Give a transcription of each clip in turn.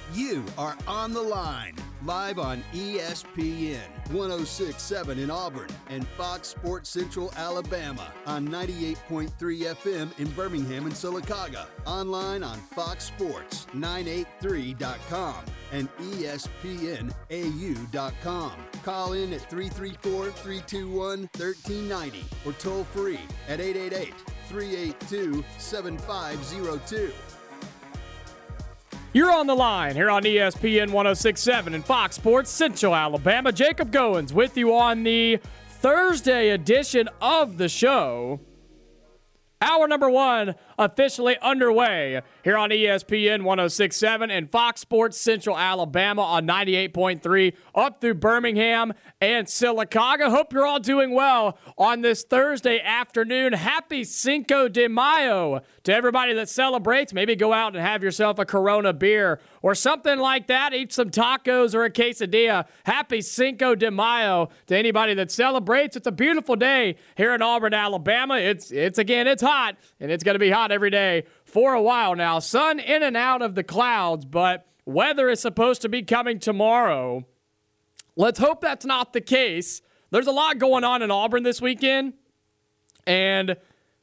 You are on the line, live on ESPN 106.7 in Auburn and Fox Sports Central Alabama on 98.3 FM in Birmingham and Sylacauga. Online on foxsports983.com and ESPNAU.com. Call in at 334-321-1390 or toll free at 888-382-7502. You're on the line here on ESPN 106.7 and Fox Sports Central Alabama. Jacob Goins with you on the Thursday edition of the show. Hour number one officially underway here on ESPN 106.7 and Fox Sports Central Alabama on 98.3 up through Birmingham and Sylacauga. Hope you're all doing well on this Thursday afternoon. Happy Cinco de Mayo to everybody that celebrates. Maybe go out and have yourself a Corona beer or something like that. Eat some tacos or a quesadilla. Happy Cinco de Mayo to anybody that celebrates. It's a beautiful day here in Auburn, Alabama. It's hot, and it's going to be hot every day for a while now. Sun in and out of the clouds, but weather is supposed to be coming tomorrow. Let's hope that's not the case. There's a lot going on in Auburn this weekend, and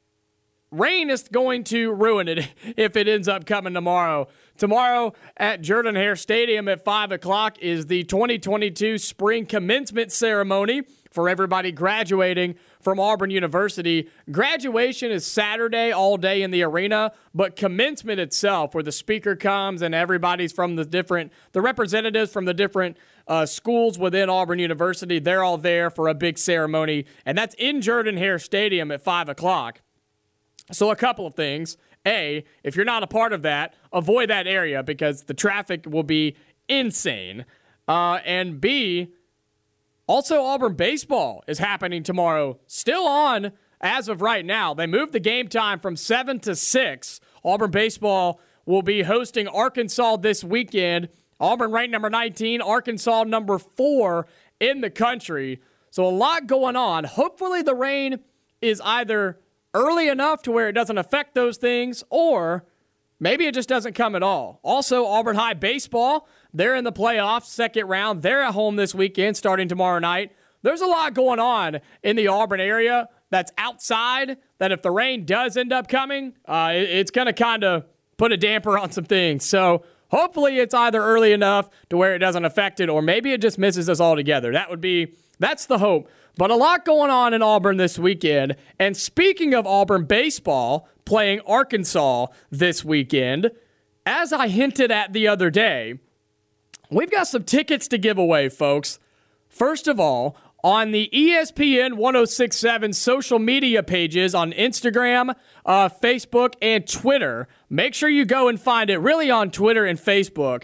rain is going to ruin it if it ends up coming tomorrow. Tomorrow at Jordan-Hare Stadium at 5 o'clock is the 2022 spring commencement ceremony for everybody graduating from Auburn University. Graduation is Saturday all day in the arena, but commencement itself, where the speaker comes and everybody's from the representatives from the different schools within Auburn University, they're all there for a big ceremony, and that's in Jordan-Hare Stadium at 5 o'clock. So a couple of things. A, if you're not a part of that, avoid that area because the traffic will be insane. And B, also Auburn baseball is happening tomorrow. Still on as of right now. They moved the game time from 7 to 6. Auburn baseball will be hosting Arkansas this weekend. Auburn ranked number 19, Arkansas number 4 in the country. So a lot going on. Hopefully the rain is either early enough to where it doesn't affect those things, or maybe it just doesn't come at all. Also, Auburn High baseball, they're in the playoffs, second round. They're at home this weekend, starting tomorrow night. There's a lot going on in the Auburn area that's outside, that if the rain does end up coming, it's going to kind of put a damper on some things. So hopefully it's either early enough to where it doesn't affect it, or maybe it just misses us altogether. That's the hope. But a lot going on in Auburn this weekend. And speaking of Auburn baseball playing Arkansas this weekend, as I hinted at the other day, we've got some tickets to give away, folks. First of all, on the ESPN 106.7 social media pages on Instagram, Facebook, and Twitter, make sure you go and find it, really on Twitter and Facebook.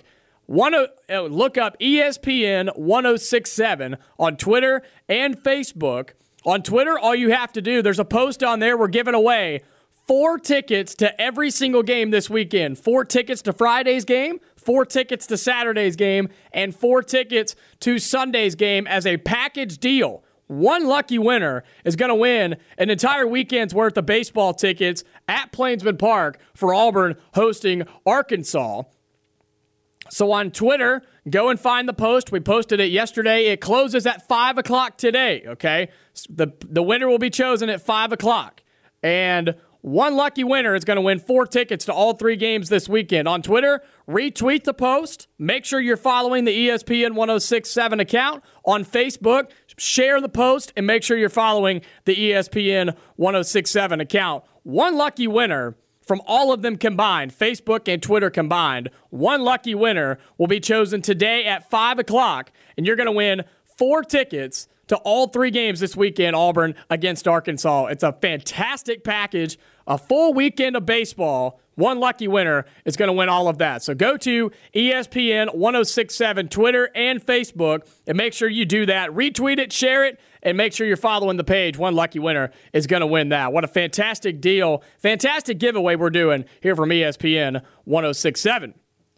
Look up ESPN 106.7 on Twitter and Facebook. On Twitter, all you have to do, there's a post on there. We're giving away 4 tickets to every single game this weekend. 4 tickets to Friday's game, 4 tickets to Saturday's game, and 4 tickets to Sunday's game as a package deal. One lucky winner is going to win an entire weekend's worth of baseball tickets at Plainsman Park for Auburn hosting Arkansas. So on Twitter, go and find the post. We posted it yesterday. It closes at 5 o'clock today, okay? The winner will be chosen at 5 o'clock. And one lucky winner is going to win 4 tickets to all 3 games this weekend. On Twitter, retweet the post. Make sure you're following the ESPN 106.7 account. On Facebook, share the post and make sure you're following the ESPN 106.7 account. One lucky winner from all of them combined, Facebook and Twitter combined, one lucky winner will be chosen today at 5 o'clock, and you're going to win 4 tickets to all 3 games this weekend, Auburn against Arkansas. It's a fantastic package, a full weekend of baseball. One lucky winner is going to win all of that. So go to ESPN 106.7 Twitter and Facebook and make sure you do that. Retweet it, share it, and make sure you're following the page. One lucky winner is going to win that. What a fantastic deal, fantastic giveaway we're doing here from ESPN 106.7.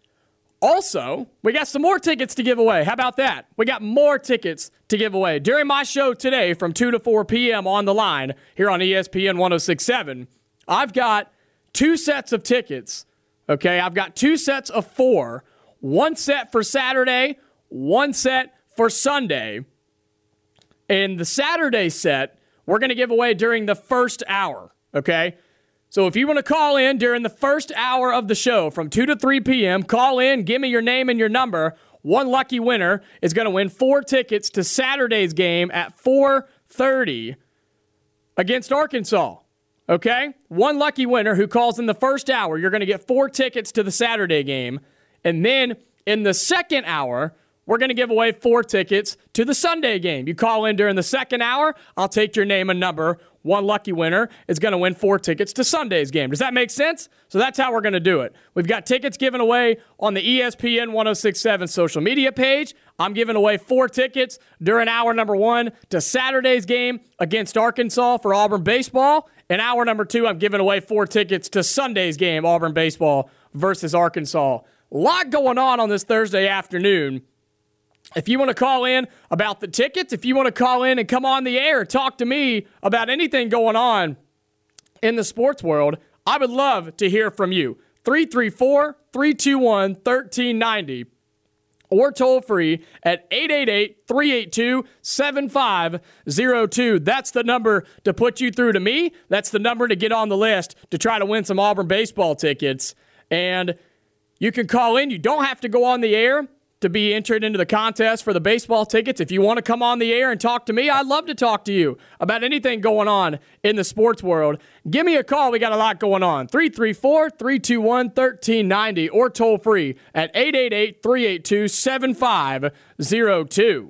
Also, we got some more tickets to give away. How about that? We got more tickets to give away. During my show today from 2 to 4 p.m. on the line here on ESPN 106.7, I've got 2 sets of tickets, okay? I've got 2 sets of 4. one set for Saturday, one set for Sunday. And the Saturday set, we're going to give away during the first hour, okay? So if you want to call in during the first hour of the show from 2 to 3 p.m., call in, give me your name and your number. One lucky winner is going to win 4 tickets to Saturday's game at 4:30 against Arkansas, okay? One lucky winner who calls in the first hour, you're going to get 4 tickets to the Saturday game. And then in the second hour, we're going to give away 4 tickets to the Sunday game. You call in during the second hour, I'll take your name and number. One lucky winner is going to win 4 tickets to Sunday's game. Does that make sense? So that's how we're going to do it. We've got tickets given away on the ESPN 1067 social media page. I'm giving away 4 tickets during hour number 1 to Saturday's game against Arkansas for Auburn baseball. And hour number 2, I'm giving away 4 tickets to Sunday's game, Auburn baseball versus Arkansas. A lot going on this Thursday afternoon. If you want to call in about the tickets, if you want to call in and come on the air, talk to me about anything going on in the sports world, I would love to hear from you. 334-321-1390 or toll free at 888-382-7502. That's the number to put you through to me. That's the number to get on the list to try to win some Auburn baseball tickets. And you can call in. You don't have to go on the air to be entered into the contest for the baseball tickets. If you want to come on the air and talk to me, I'd love to talk to you about anything going on in the sports world. Give me a call. We got a lot going on. 334-321-1390 or toll free at 888-382-7502.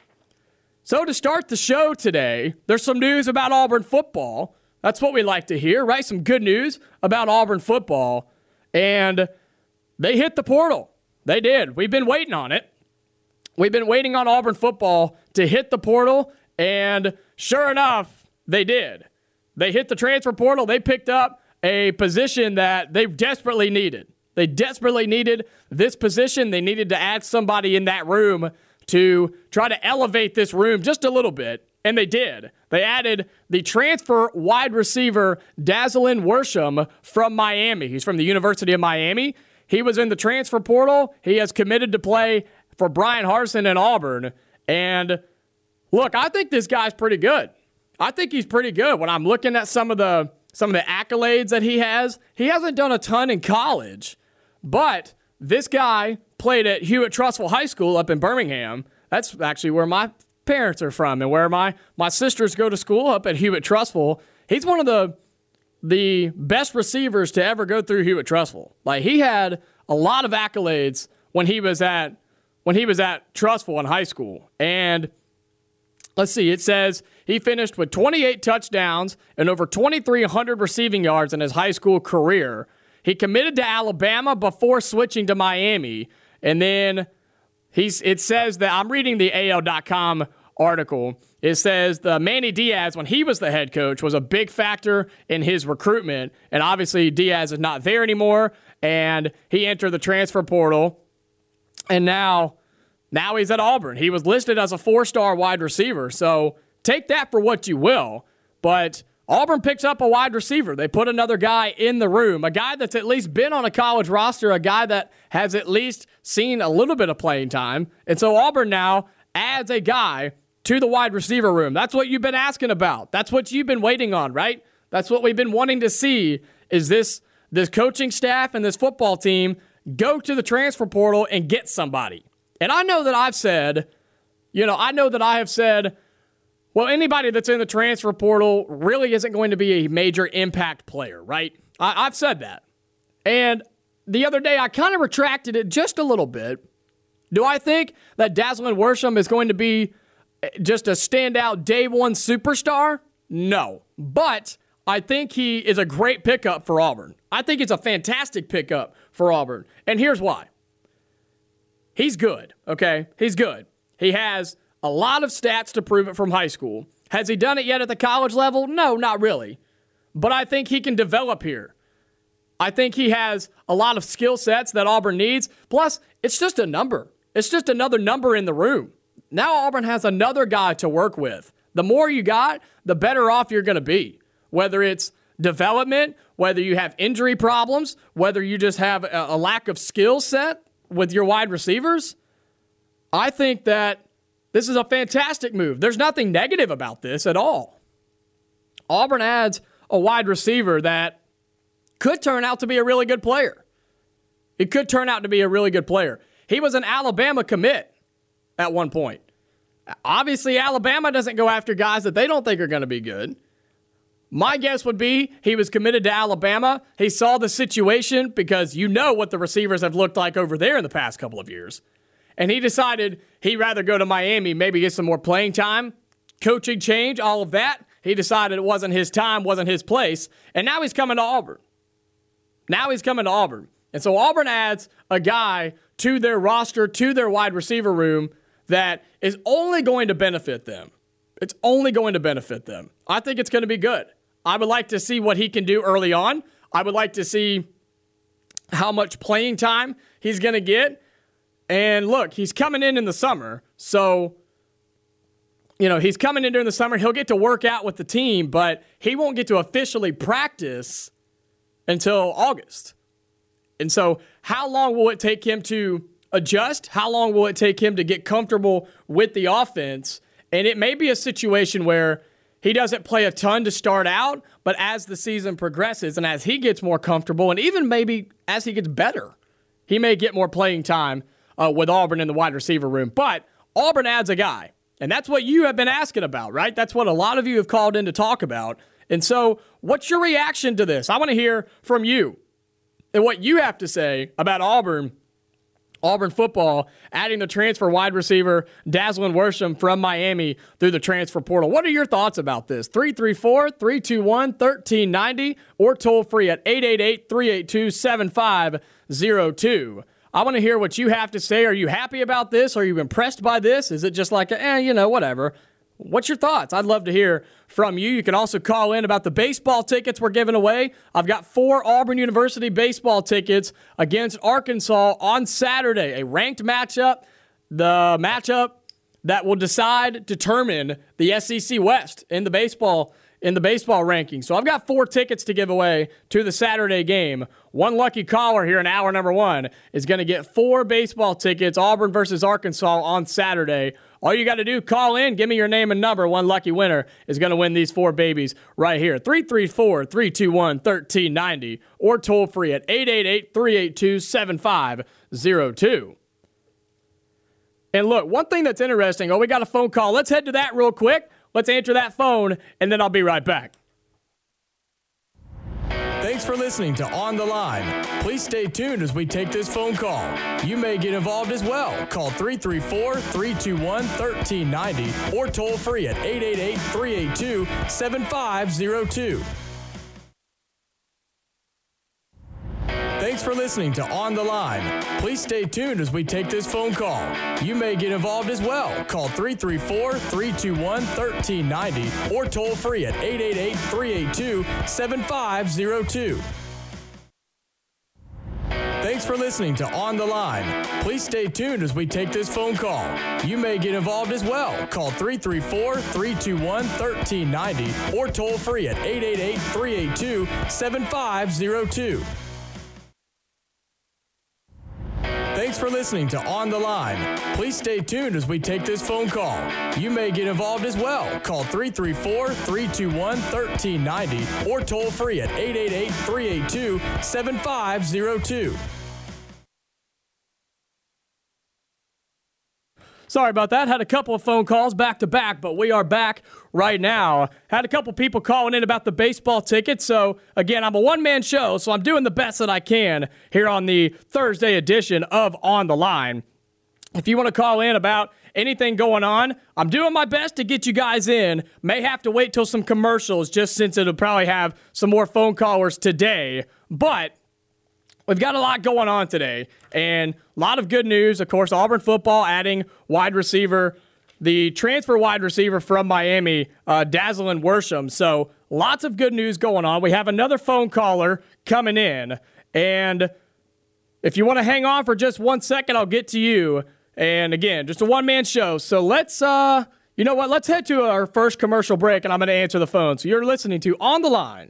So to start the show today, there's some news about Auburn football. That's what we like to hear, right? Some good news about Auburn football. And they hit the portal. They did. We've been waiting on it. We've been waiting on Auburn football to hit the portal, and sure enough, they did. They hit the transfer portal. They picked up a position that they desperately needed. They desperately needed this position. They needed to add somebody in that room to try to elevate this room just a little bit, and they did. They added the transfer wide receiver, Dazalin Worsham, from Miami. He's from the University of Miami. He was in the transfer portal. He has committed to play for Brian Harsin in Auburn. And look, I think this guy's pretty good. I think he's pretty good. When I'm looking at some of the accolades that he hasn't done a ton in college. But this guy played at Hewitt-Trussville High School up in Birmingham. That's actually where my parents are from and where my sisters go to school, up at Hewitt-Trussville. He's one of the best receivers to ever go through Hewitt-Trussville. Like, he had a lot of accolades when he was at Trussville in high school. And let's see, it says he finished with 28 touchdowns and over 2,300 receiving yards in his high school career. He committed to Alabama before switching to Miami. And then it says that, I'm reading the AL.com article. It says the Manny Diaz, when he was the head coach, was a big factor in his recruitment. And obviously Diaz is not there anymore, and he entered the transfer portal. And now he's at Auburn. He was listed as a 4-star wide receiver. So take that for what you will. But Auburn picks up a wide receiver. They put another guy in the room, a guy that's at least been on a college roster, a guy that has at least seen a little bit of playing time. And so Auburn now adds a guy to the wide receiver room. That's what you've been asking about. That's what you've been waiting on, right? That's what we've been wanting to see, is this coaching staff and this football team go to the transfer portal and get somebody. And I know that I have said, well, anybody that's in the transfer portal really isn't going to be a major impact player, right? I've said that. And the other day, I kind of retracted it just a little bit. Do I think that Dazalin Worsham is going to be just a standout day one superstar? No. But I think he is a great pickup for Auburn. I think it's a fantastic pickup for Auburn. And here's why. He's good, okay? He's good. He has a lot of stats to prove it from high school. Has he done it yet at the college level? No, not really. But I think he can develop here. I think he has a lot of skill sets that Auburn needs. Plus, it's just a number. It's just another number in the room. Now Auburn has another guy to work with. The more you got, the better off you're going to be. Whether it's development, whether you have injury problems, whether you just have a lack of skill set, with your wide receivers, I think that this is a fantastic move. There's nothing negative about this at all. Auburn adds a wide receiver that could turn out to be a really good player. It could turn out to be a really good player. He was an Alabama commit at one point. Obviously, Alabama doesn't go after guys that they don't think are going to be good. My guess would be he was committed to Alabama. He saw the situation because you know what the receivers have looked like over there in the past couple of years. And he decided he'd rather go to Miami, maybe get some more playing time, coaching change, all of that. He decided it wasn't his time, wasn't his place. And now he's coming to Auburn. And so Auburn adds a guy to their roster, to their wide receiver room that is only going to benefit them. It's only going to benefit them. I think it's going to be good. I would like to see what he can do early on. I would like to see how much playing time he's going to get. And look, he's coming in the summer. So, he's coming in during the summer. He'll get to work out with the team, but he won't get to officially practice until August. And so how long will it take him to adjust? How long will it take him to get comfortable with the offense? And it may be a situation where he doesn't play a ton to start out, but as the season progresses and as he gets more comfortable and even maybe as he gets better, he may get more playing time with Auburn in the wide receiver room. But Auburn adds a guy, and that's what you have been asking about, right? That's what a lot of you have called in to talk about. And so what's your reaction to this? I want to hear from you and what you have to say about Auburn football, adding the transfer wide receiver, Dazzlin Worsham from Miami through the transfer portal. What are your thoughts about this? 334-321-1390 or toll free at 888-382-7502. I want to hear what you have to say. Are you happy about this? Are you impressed by this? Is it just like, whatever? What's your thoughts? I'd love to hear from you. You can also call in about the baseball tickets we're giving away. I've got 4 Auburn University baseball tickets against Arkansas on Saturday, a ranked matchup, the matchup that will determine the SEC West in the baseball ranking. So I've got 4 tickets to give away to the Saturday game. One lucky caller here in hour number 1 is going to get 4 baseball tickets, Auburn versus Arkansas on Saturday. All you got to do, call in, give me your name and number. One lucky winner is going to win these 4 babies right here. 334-321-1390 or toll free at 888-382-7502. And look, one thing that's interesting, we got a phone call. Let's head to that real quick. Let's answer that phone, and then I'll be right back. Thanks for listening to On the Line. Please stay tuned as we take this phone call. You may get involved as well. Call 334-321-1390 or toll free at 888-382-7502. Thanks for listening to On the Line. Please stay tuned as we take this phone call. You may get involved as well. Call 334-321-1390 or toll free at 888-382-7502. Thanks for listening to On the Line. Please stay tuned as we take this phone call. You may get involved as well. Call 334-321-1390 or toll free at 888-382-7502. Thanks for listening to On the Line. Please stay tuned as we take this phone call. You may get involved as well. Call 334-321-1390 or toll free at 888-382-7502. Sorry about that. Had a couple of phone calls back to back, but we are back right now. Had a couple people calling in about the baseball tickets. So, again, I'm a one-man show, so I'm doing the best that I can here on the Thursday edition of On the Line. If you want to call in about anything going on, I'm doing my best to get you guys in. May have to wait till some commercials just since it'll probably have some more phone callers today. But we've got a lot going on today, and a lot of good news. Of course, Auburn football adding wide receiver, the transfer wide receiver from Miami, Dazzlin Worsham. So lots of good news going on. We have another phone caller coming in, and if you want to hang on for just 1 second, I'll get to you. And again, just a one-man show. So let's, let's head to our first commercial break, and I'm going to answer the phone. So you're listening to On the Line.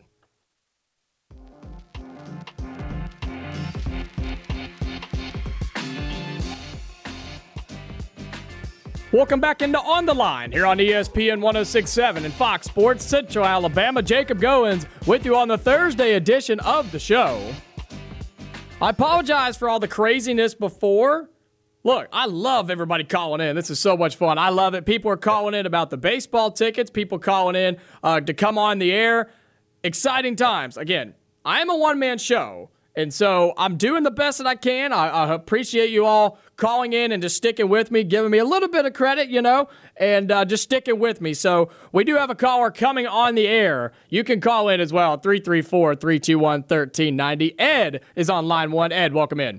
Welcome back into On the Line here on ESPN 106.7 and Fox Sports Central Alabama. Jacob Goins with you on the Thursday edition of the show. I apologize for all the craziness before. Look, I love everybody calling in. This is so much fun. I love it. People are calling in about the baseball tickets. People calling in to come on the air. Exciting times. Again, I am a one-man show, and so I'm doing the best that I can. I appreciate you all calling in and just sticking with me, giving me a little bit of credit, and just sticking with me. So we do have a caller coming on the air. You can call in as well, 334-321-1390. Ed is on line 1. Ed, welcome in.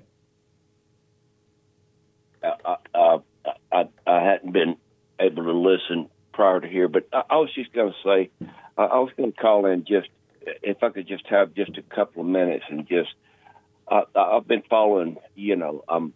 I hadn't been able to listen prior to here, but I was just going to say, I was going to call in just, if I could just have just a couple of minutes and just, I've been following, I'm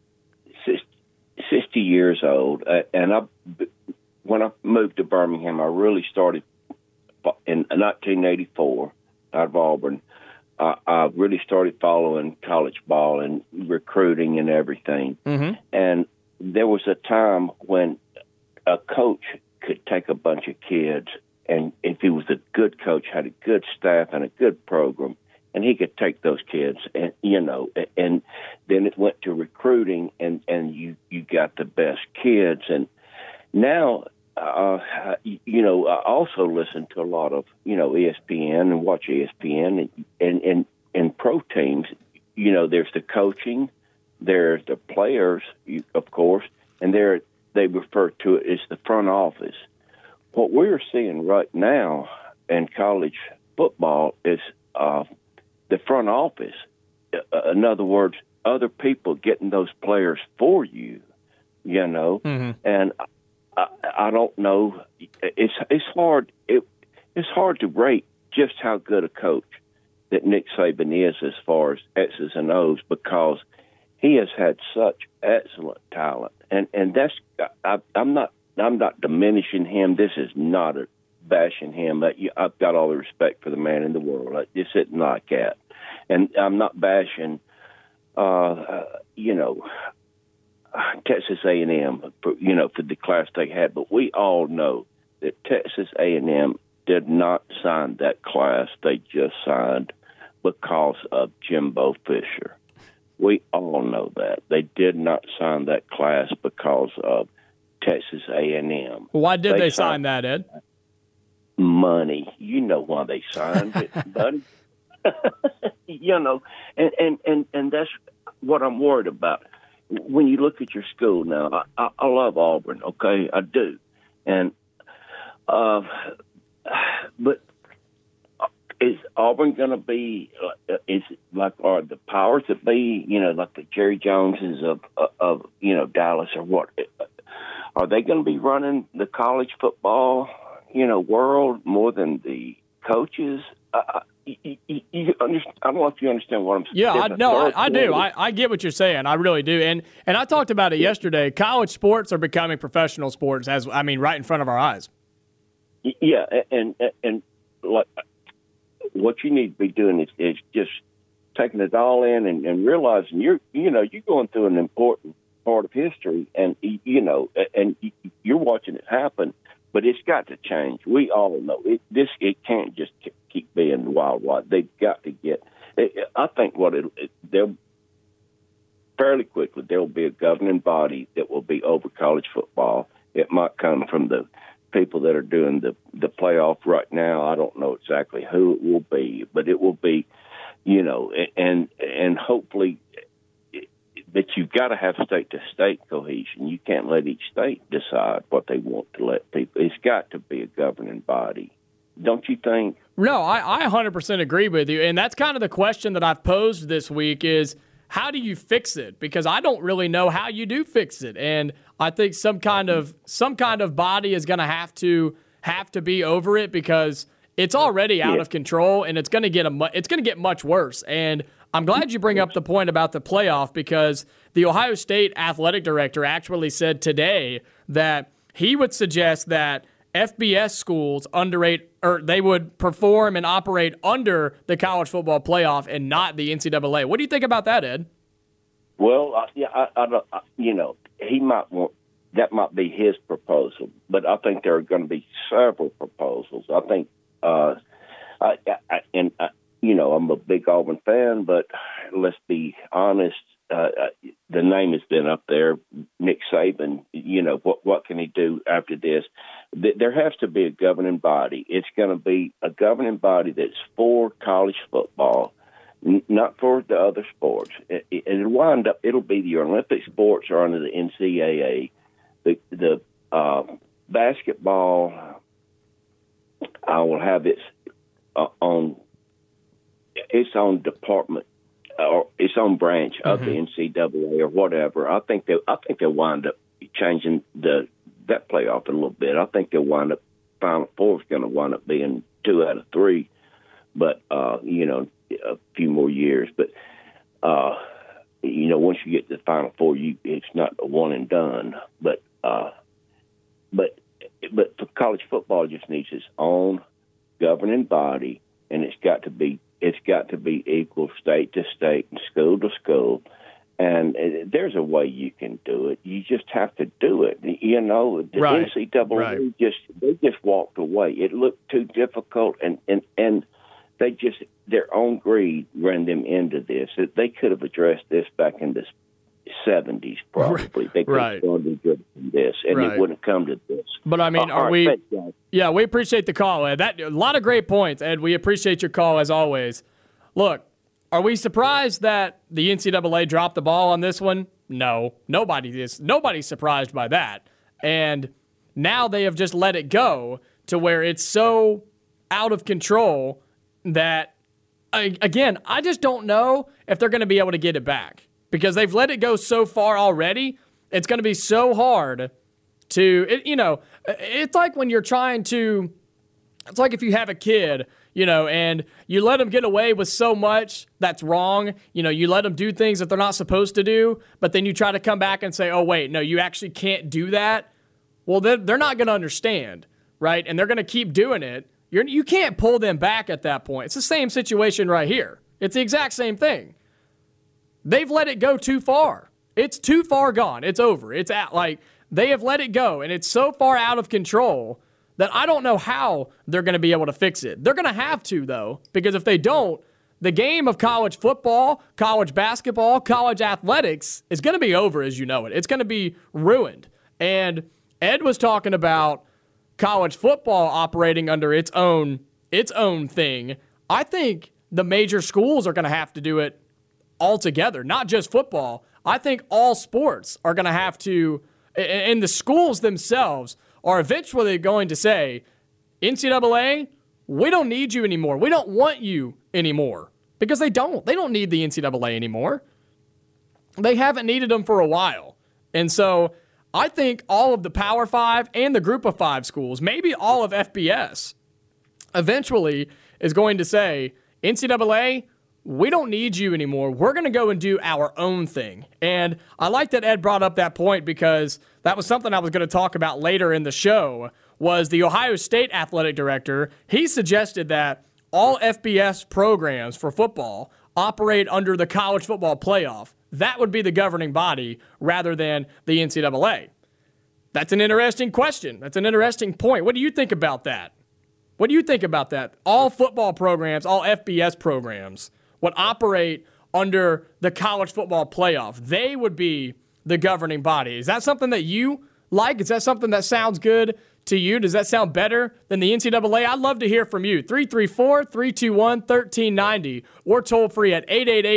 60 years old, and when I moved to Birmingham, I really started in 1984 out of Auburn. I really started following college ball and recruiting and everything. Mm-hmm. And there was a time when a coach could take a bunch of kids, and if he was a good coach, had a good staff and a good program, and he could take those kids, and and then it went to recruiting, and you got the best kids. And now, I also listen to a lot of ESPN and watch ESPN and pro teams. There's the coaching, there's the players, of course, and they refer to it as the front office. What we're seeing right now in college football is the front office. In other words, other people getting those players for you, mm-hmm. And I don't know. It's hard. It's hard to rate just how good a coach that Nick Saban is as far as X's and O's, because he has had such excellent talent, and that's I'm not diminishing him. This is not bashing him. I've got all the respect for the man in the world. This isn't like that, and I'm not bashing. Texas A&M for the class they had, but we all know that Texas A&M did not sign that class they just signed because of Jimbo Fisher. We all know that. They did not sign that class because of Texas A&M. Why did they sign that, Ed? Money. You know why they signed it, buddy. And that's what I'm worried about. When you look at your school now, I love Auburn, okay? I do. And but is Auburn going to be, is like, are the powers that be, like the Jerry Joneses of Dallas or what? Are they going to be running the college football, world more than the coaches? You understand, I don't know if you understand what I'm saying. Yeah, I do. I get what you're saying. I really do. And I talked about it yesterday. College sports are becoming professional sports, right in front of our eyes. Yeah, and like what you need to be doing is just taking it all in and realizing you're going through an important part of history, and you're watching it happen. But it's got to change. We all know it. It can't just keep being wild. They've got to get. I think they'll fairly quickly there'll be a governing body that will be over college football. It might come from the people that are doing the playoff right now. I don't know exactly who it will be, but it will be, and hopefully. But you've got to have state-to-state cohesion. You can't let each state decide what they want to let people. It's got to be a governing body. Don't you think? No, I 100% agree with you. And that's kind of the question that I've posed this week is, how do you fix it? Because I don't really know how you do fix it. And I think some kind of body is going to have to be over it, because it's already out of control, and it's going to get much worse. And I'm glad you bring up the point about the playoff, because the Ohio State athletic director actually said today that he would suggest that FBS schools they would perform and operate under the college football playoff and not the NCAA. What do you think about that, Ed? Well, he might want that might be his proposal, but I think there are going to be several proposals. I think, I'm a big Auburn fan, but let's be honest. The name has been up there. Nick Saban, what can he do after this? There has to be a governing body. It's going to be a governing body that's for college football, not for the other sports. It'll be the Olympic sports are under the NCAA. The basketball, I will have its own department or its own branch of the NCAA or whatever. I think they'll wind up changing that playoff a little bit. I think they'll wind up Final Four is going to wind up being 2 out of 3, but a few more years. But once you get to the Final Four, it's not a one and done. But for college football, it just needs its own governing body, and it's got to be equal state to state and school to school. And there's a way you can do it. You just have to do it. The NCAA they just walked away. It looked too difficult, and they just their own greed ran them into this. They could have addressed this back in the 70s, probably. They could have started addressing this, and it wouldn't come to this. But I mean, we appreciate the call, Ed. A lot of great points, Ed. We appreciate your call as always. Look, are we surprised that the NCAA dropped the ball on this one? No, nobody is. Nobody's surprised by that. And now they have just let it go to where it's so out of control that, again, I just don't know if they're going to be able to get it back because they've let it go so far already. It's going to be so hard to, it's like when you're trying to, it's like if you have a kid, and you let them get away with so much that's wrong. You let them do things that they're not supposed to do, but then you try to come back and say, oh, wait, no, you actually can't do that. Well, they're not going to understand, right? And they're going to keep doing it. You can't pull them back at that point. It's the same situation right here. It's the exact same thing. They've let it go too far. It's too far gone. It's over. It's they have let it go, and it's so far out of control that I don't know how they're going to be able to fix it. They're going to have to, though, because if they don't, the game of college football, college basketball, college athletics is going to be over as you know it. It's going to be ruined. And Ed was talking about college football operating under its own thing. I think the major schools are going to have to do it altogether, not just football. I think all sports are going to have to, and the schools themselves are eventually going to say, NCAA, we don't need you anymore. We don't want you anymore. Because they don't. They don't need the NCAA anymore. They haven't needed them for a while. And so I think all of the Power 5 and the Group of 5 schools, maybe all of FBS, eventually is going to say, NCAA, we don't need you anymore. We're going to go and do our own thing. And I like that Ed brought up that point because that was something I was going to talk about later in the show, was the Ohio State athletic director. He suggested that all FBS programs for football operate under the college football playoff. That would be the governing body rather than the NCAA. That's an interesting question. That's an interesting point. What do you think about that? What do you think about that? All football programs, all FBS programs would operate under the college football playoff. They would be the governing body. Is that something that you like? Is that something that sounds good to you? Does that sound better than the NCAA? I'd love to hear from you. 334-321-1390 or toll free at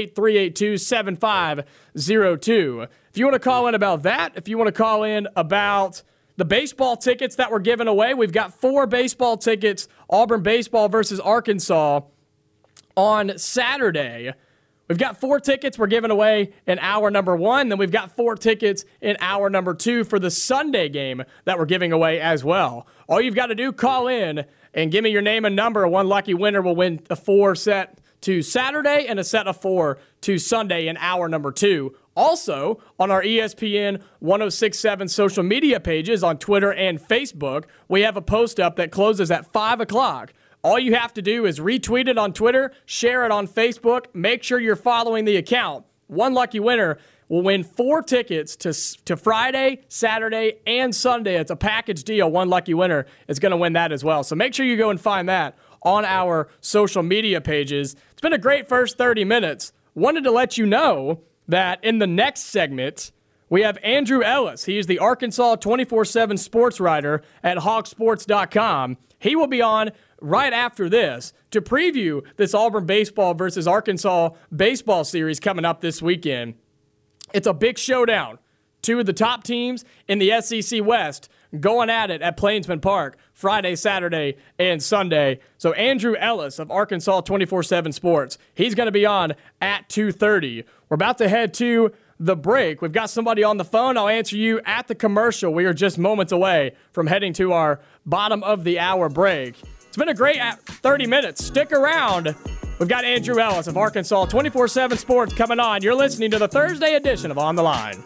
888-382-7502. If you want to call in about that, if you want to call in about the baseball tickets that were given away, we've got 4 baseball tickets, Auburn baseball versus Arkansas on Saturday. We've got 4 tickets we're giving away in hour number 1. Then we've got 4 tickets in hour number 2 for the Sunday game that we're giving away as well. All you've got to do, call in and give me your name and number. One lucky winner will win a 4 set to Saturday and a set of 4 to Sunday in hour number 2. Also, on our ESPN 1067 social media pages on Twitter and Facebook, we have a post up that closes at 5 o'clock. All you have to do is retweet it on Twitter, share it on Facebook, make sure you're following the account. One lucky winner will win 4 tickets to Friday, Saturday, and Sunday. It's a package deal. One lucky winner is going to win that as well. So make sure you go and find that on our social media pages. It's been a great first 30 minutes. Wanted to let you know that in the next segment, we have Andrew Ellis. He is the Arkansas 24/7 sports writer at hogsports.com. He will be on right after this to preview this Auburn baseball versus Arkansas baseball series coming up this weekend. It's a big showdown. 2 of the top teams in the SEC West going at it at Plainsman Park Friday, Saturday, and Sunday. So Andrew Ellis of Arkansas 24/7 Sports, he's going to be on at 2:30. We're about to head to the break. We've got somebody on the phone. I'll answer you at the commercial. We are just moments away from heading to our bottom of the hour break. It's been a great 30 minutes. Stick around. We've got Andrew Ellis of Arkansas 24/7 Sports coming on. You're listening to the Thursday edition of On the Line.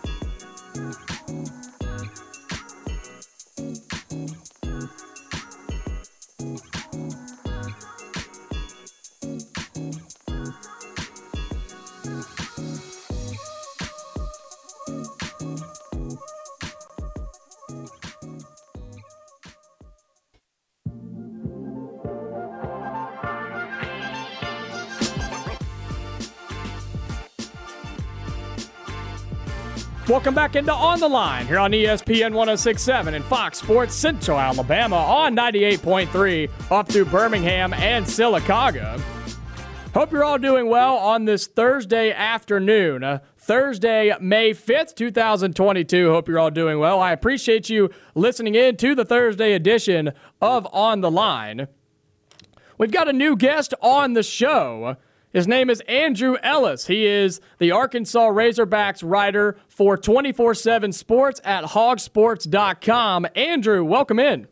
Welcome back into On the Line here on ESPN 106.7 and Fox Sports Central Alabama on 98.3 up through Birmingham and Sylacauga. Hope you're all doing well on this Thursday afternoon, Thursday, May 5th, 2022. Hope you're all doing well. I appreciate you listening in to the Thursday edition of On the Line. We've got a new guest on the show. His name is Andrew Ellis. He is the Arkansas Razorbacks writer for 24/7 Sports at hogsports.com. Andrew, welcome in.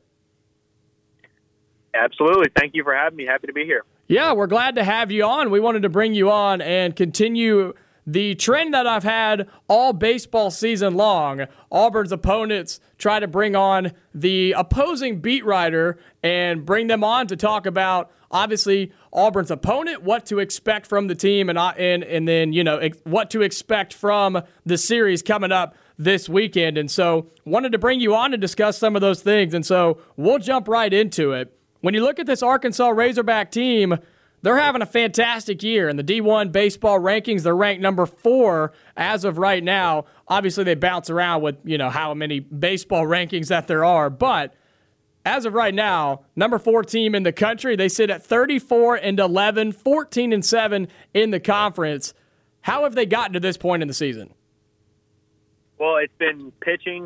Absolutely. Thank you for having me. Happy to be here. Yeah, we're glad to have you on. We wanted to bring you on and continue the trend that I've had all baseball season long. Auburn's opponents try to bring on the opposing beat writer and bring them on to talk about, obviously, Auburn's opponent, what to expect from the team, and then, you know, what to expect from the series coming up this weekend. And so wanted to bring you on to discuss some of those things. And so we'll jump right into it. When you look at this Arkansas Razorback team, they're having a fantastic year. In the D1 baseball rankings, they're ranked number 4 as of right now. Obviously, they bounce around with, you know, how many baseball rankings that there are. But as of right now, number 4 team in the country. They sit at 34-11, 14-7 in the conference. How have they gotten to this point in the season? Well, it's been pitching,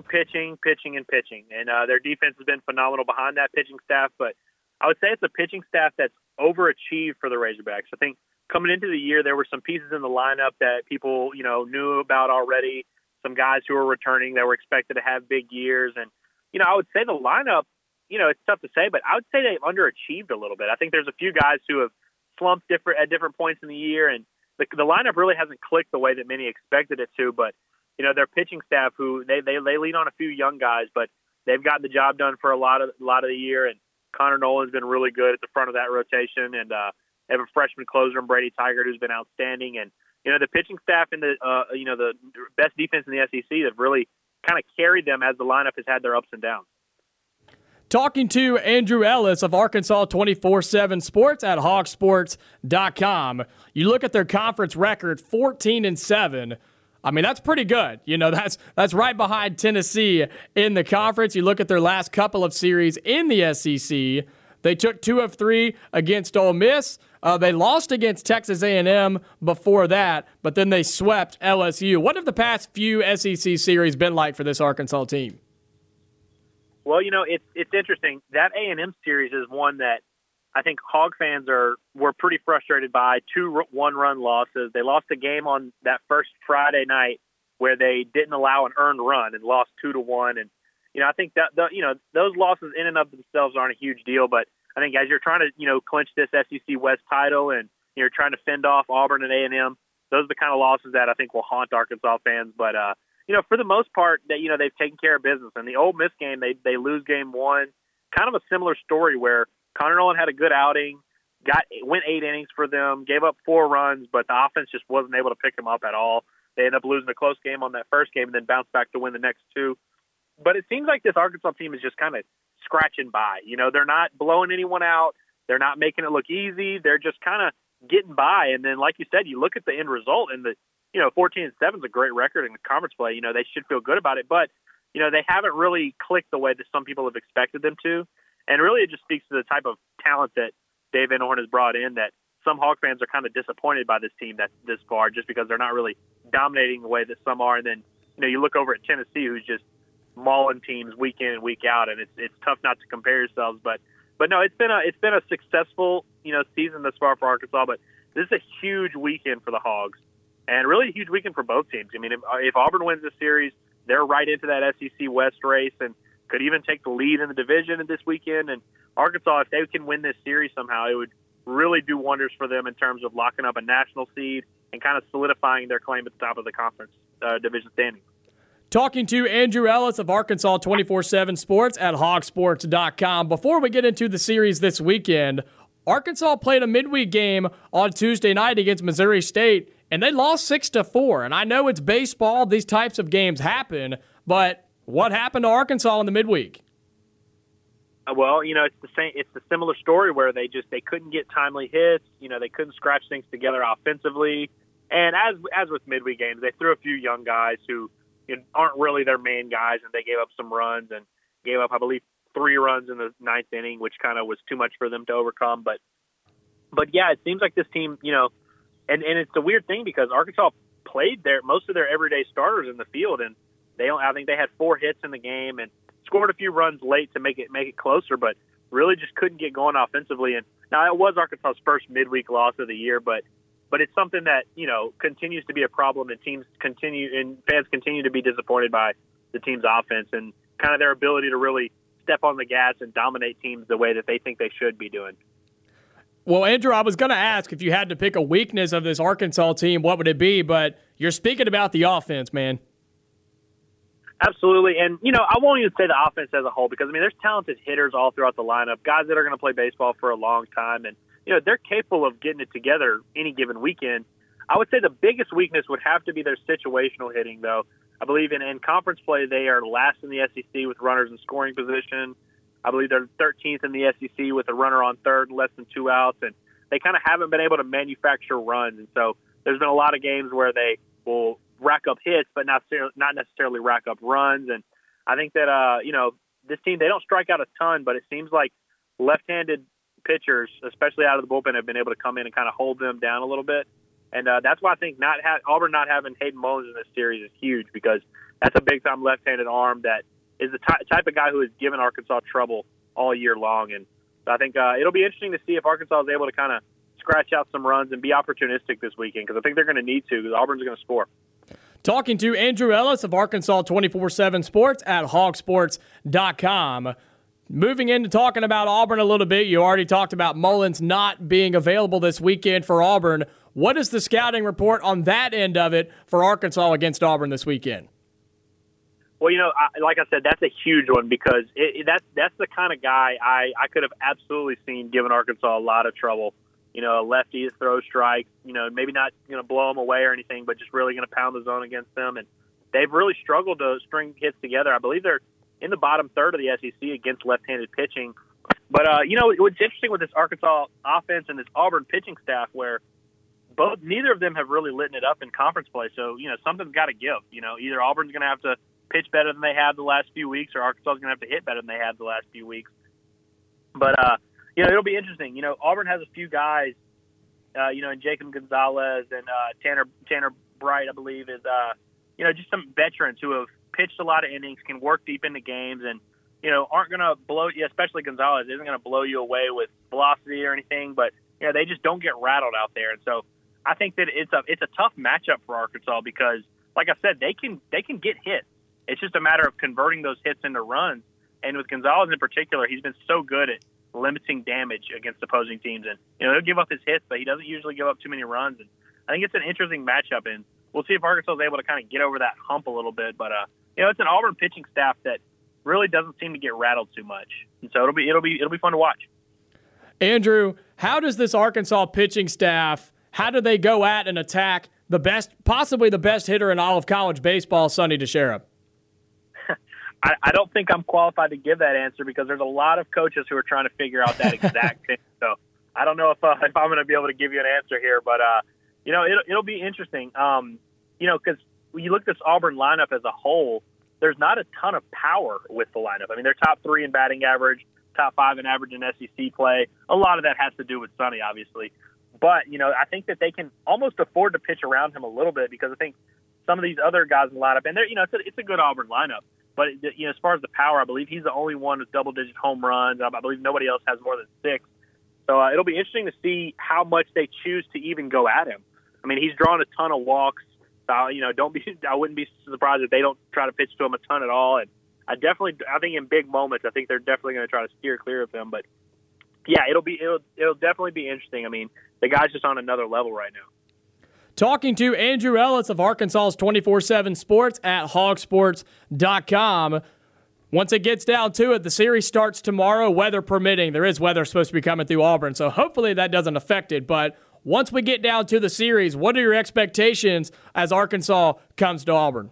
and their defense has been phenomenal behind that pitching staff. But I would say it's a pitching staff that's overachieved for the Razorbacks. I think coming into the year, there were some pieces in the lineup that people, you know, knew about already. Some guys who were returning that were expected to have big years, and you know, I would say the lineup. You know, it's tough to say, but I would say they've underachieved a little bit. I think there's a few guys who have slumped at different points in the year, and the lineup really hasn't clicked the way that many expected it to. But you know, their pitching staff, who they lean on a few young guys, but they've gotten the job done for a lot of the year. And Connor Nolan's been really good at the front of that rotation, and they have a freshman closer in Brady Tigert who's been outstanding. And you know, the pitching staff and the best defense in the SEC have really kind of carried them as the lineup has had their ups and downs. Talking to Andrew Ellis of Arkansas 24/7 Sports at hogsports.com. You look at their conference record, 14-7. I mean, that's pretty good. You know, that's right behind Tennessee in the conference. You look at their last couple of series in the SEC. They took 2 of 3 against Ole Miss. They lost against Texas A&M before that, but then they swept LSU. What have the past few SEC series been like for this Arkansas team? Well, you know, it's interesting. That A&M series is one that I think Hog fans were pretty frustrated by. 2 one-run losses. They lost a game on that first Friday night where they didn't allow an earned run and lost 2-1. And you know, I think that those losses in and of themselves aren't a huge deal, but I think as you're trying to clinch this SEC West title and you're trying to fend off Auburn and A&M, those are the kind of losses that I think will haunt Arkansas fans. But for the most part, they've taken care of business. And the Ole Miss game, they lose game 1. Kind of a similar story where Connor Nolan had a good outing, went 8 innings for them, gave up 4 runs, but the offense just wasn't able to pick them up at all. They end up losing a close game on that first game and then bounce back to win the next two. But it seems like this Arkansas team is just kind of scratching by. They're not blowing anyone out. They're not making it look easy. They're just kind of getting by. And then, like you said, you look at the end result, and 14-7 is a great record in the conference play. They should feel good about it. But, they haven't really clicked the way that some people have expected them to. And really it just speaks to the type of talent that Dave Van Horn has brought in, that some Hawk fans are kind of disappointed by this team that's this far just because they're not really dominating the way that some are. And then, you look over at Tennessee, who's just mauling teams week in and week out, and it's tough not to compare yourselves. But no, it's been a successful season thus far for Arkansas. But this is a huge weekend for the Hogs, and really a huge weekend for both teams. I mean, if Auburn wins this series, they're right into that SEC West race and could even take the lead in the division this weekend. And Arkansas, if they can win this series somehow, it would really do wonders for them in terms of locking up a national seed and kind of solidifying their claim at the top of the conference division standing. Talking to Andrew Ellis of Arkansas 24/7 Sports at hogsports.com. Before we get into the series this weekend, Arkansas played a midweek game on Tuesday night against Missouri State, and they lost 6-4. And I know it's baseball, these types of games happen, but what happened to Arkansas in the midweek? Well, it's a similar story where they couldn't get timely hits. They couldn't scratch things together offensively. And as with midweek games, they threw a few young guys who aren't really their main guys, and they gave up some runs and gave up, I believe, 3 runs in the 9th inning, which kind of was too much for them to overcome. But yeah, it seems like this team, and it's a weird thing because Arkansas played most of their everyday starters in the field, and I think they had 4 hits in the game and scored a few runs late to make it closer, but really just couldn't get going offensively. And now it was Arkansas's first midweek loss of the year, but it's something that continues to be a problem, and fans continue to be disappointed by the team's offense and kind of their ability to really step on the gas and dominate teams the way that they think they should be doing. Well, Andrew, I was going to ask if you had to pick a weakness of this Arkansas team, what would it be? But you're speaking about the offense, man. Absolutely. And, I won't even say the offense as a whole because, there's talented hitters all throughout the lineup, guys that are going to play baseball for a long time. And, they're capable of getting it together any given weekend. I would say the biggest weakness would have to be their situational hitting, though. I believe in conference play, they are last in the SEC with runners in scoring position. I believe they're 13th in the SEC with a runner on third, less than 2 outs. And they kind of haven't been able to manufacture runs. And so there's been a lot of games where they will rack up hits, but not necessarily rack up runs. And I think that, this team, they don't strike out a ton, but it seems like left-handed pitchers, especially out of the bullpen, have been able to come in and kind of hold them down a little bit. And that's why I think Auburn not having Hayden Mullins in this series is huge because that's a big-time left-handed arm that is the type of guy who has given Arkansas trouble all year long. And I think it'll be interesting to see if Arkansas is able to kind of scratch out some runs and be opportunistic this weekend because I think they're going to need to because Auburn's going to score. Talking to Andrew Ellis of Arkansas 24/7 Sports at hogsports.com. Moving into talking about Auburn a little bit, you already talked about Mullins not being available this weekend for Auburn. What is the scouting report on that end of it for Arkansas against Auburn this weekend? Well, like I said, that's a huge one because that's the kind of guy I could have absolutely seen giving Arkansas a lot of trouble. A lefty to throw strikes, maybe not going to blow them away or anything, but just really going to pound the zone against them. And they've really struggled to string hits together. I believe they're in the bottom third of the SEC against left-handed pitching. But, what's interesting with this Arkansas offense and this Auburn pitching staff where neither of them have really lit it up in conference play. So, something's got to give. Either Auburn's going to have to pitch better than they have the last few weeks or Arkansas is going to have to hit better than they have the last few weeks. But, it'll be interesting. Auburn has a few guys, and Jacob Gonzalez and Tanner Bright, I believe, is, just some veterans who have pitched a lot of innings, can work deep into games, and, aren't going to blow you, especially Gonzalez, isn't going to blow you away with velocity or anything, but, they just don't get rattled out there. And so I think that it's a tough matchup for Arkansas because, like I said, they can get hits. It's just a matter of converting those hits into runs. And with Gonzalez in particular, he's been so good at limiting damage against opposing teams. And, he'll give up his hits, but he doesn't usually give up too many runs. And I think it's an interesting matchup, and we'll see if Arkansas is able to kind of get over that hump a little bit. But, it's an Auburn pitching staff that really doesn't seem to get rattled too much. And so it'll be fun to watch. Andrew, how does this Arkansas pitching staff, how do they go at and attack possibly the best hitter in all of college baseball, Sonny DiChiara? I don't think I'm qualified to give that answer because there's a lot of coaches who are trying to figure out that exact thing. So I don't know if I'm going to be able to give you an answer here, but it'll be interesting. Because when you look at this Auburn lineup as a whole, there's not a ton of power with the lineup. I mean, they're top 3 in batting average, top 5 in average in SEC play. A lot of that has to do with Sonny, obviously. But, I think that they can almost afford to pitch around him a little bit because I think some of these other guys in the lineup, and it's a good Auburn lineup. But, as far as the power, I believe he's the only one with double-digit home runs. I believe nobody else has more than 6. So it'll be interesting to see how much they choose to even go at him. I mean, he's drawn a ton of walks. So, I wouldn't be surprised if they don't try to pitch to him a ton at all. And I think in big moments, I think they're definitely going to try to steer clear of him. But yeah, it'll definitely be interesting. I mean, the guy's just on another level right now. Talking to Andrew Ellis of Arkansas's 24/7 Sports at hogsports.com. Once it gets down to it, the series starts tomorrow, weather permitting. There is weather supposed to be coming through Auburn, so hopefully that doesn't affect it. But once we get down to the series, what are your expectations as Arkansas comes to Auburn?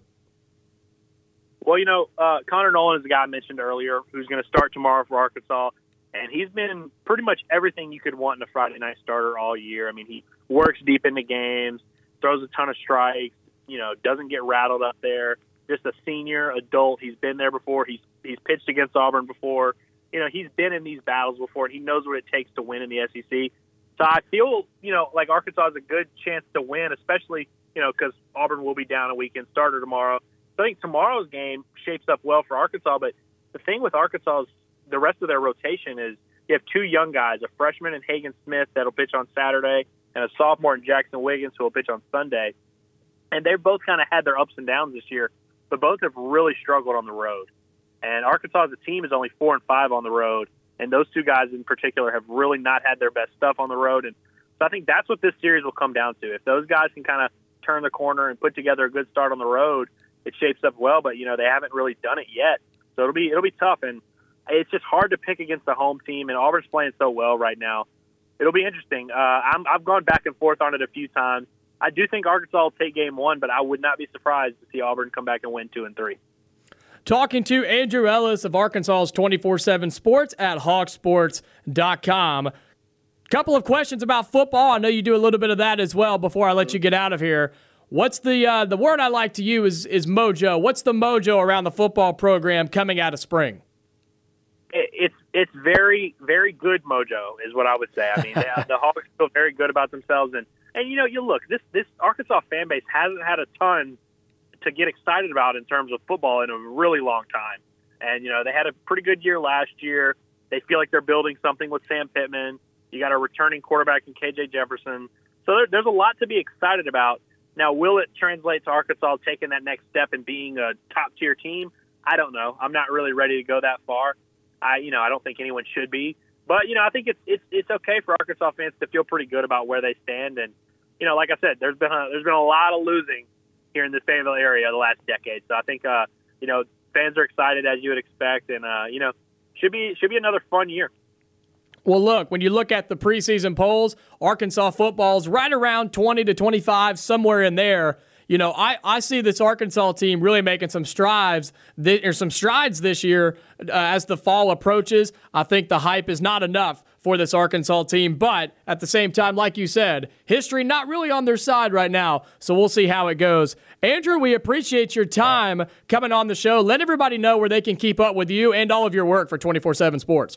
Well, Connor Nolan is the guy I mentioned earlier who's going to start tomorrow for Arkansas, and he's been pretty much everything you could want in a Friday night starter all year. I mean, he works deep into games, throws a ton of strikes, doesn't get rattled up there. Just a senior adult. He's been there before. He's pitched against Auburn before. He's been in these battles before, and he knows what it takes to win in the SEC. So I feel, like Arkansas has a good chance to win, especially, because Auburn will be down a weekend starter tomorrow. So I think tomorrow's game shapes up well for Arkansas. But the thing with Arkansas is the rest of their rotation is you have 2 young guys, a freshman in Hagen Smith that'll pitch on Saturday, and a sophomore in Jackson Wiggins who will pitch on Sunday. And they've both kind of had their ups and downs this year, but both have really struggled on the road. And Arkansas as a team is only 4-5 on the road, and those 2 guys in particular have really not had their best stuff on the road. And so I think that's what this series will come down to. If those guys can kind of turn the corner and put together a good start on the road, it shapes up well. But they haven't really done it yet, so it'll be tough. And it's just hard to pick against the home team, and Auburn's playing so well right now. It'll be interesting. I've gone back and forth on it a few times. I do think Arkansas will take game 1, but I would not be surprised to see Auburn come back and win 2 and 3. Talking to Andrew Ellis of Arkansas's 24/7 Sports at hogsports.com. Couple of questions about football. I know you do a little bit of that as well before I let you get out of here. What's the word I like to use is mojo. What's the mojo around the football program coming out of spring? It's very, very good mojo is what I would say. I mean, the Hogs feel very good about themselves. And you look, this Arkansas fan base hasn't had a ton to get excited about in terms of football in a really long time. And, they had a pretty good year last year. They feel like they're building something with Sam Pittman. You got a returning quarterback in KJ Jefferson. So there's a lot to be excited about. Now, will it translate to Arkansas taking that next step and being a top-tier team? I don't know. I'm not really ready to go that far. I don't think anyone should be. But, I think it's okay for Arkansas fans to feel pretty good about where they stand. And, like I said, there's been a lot of losing here in the Fayetteville area the last decade. So I think, fans are excited as you would expect. And, should be another fun year. Well, look, when you look at the preseason polls, Arkansas football's right around 20 to 25, somewhere in there. I see this Arkansas team really making some strides this year as the fall approaches. I think the hype is not enough for this Arkansas team, but at the same time, like you said, history not really on their side right now, so we'll see how it goes. Andrew, we appreciate your time coming on the show. Let everybody know where they can keep up with you and all of your work for 24/7 Sports.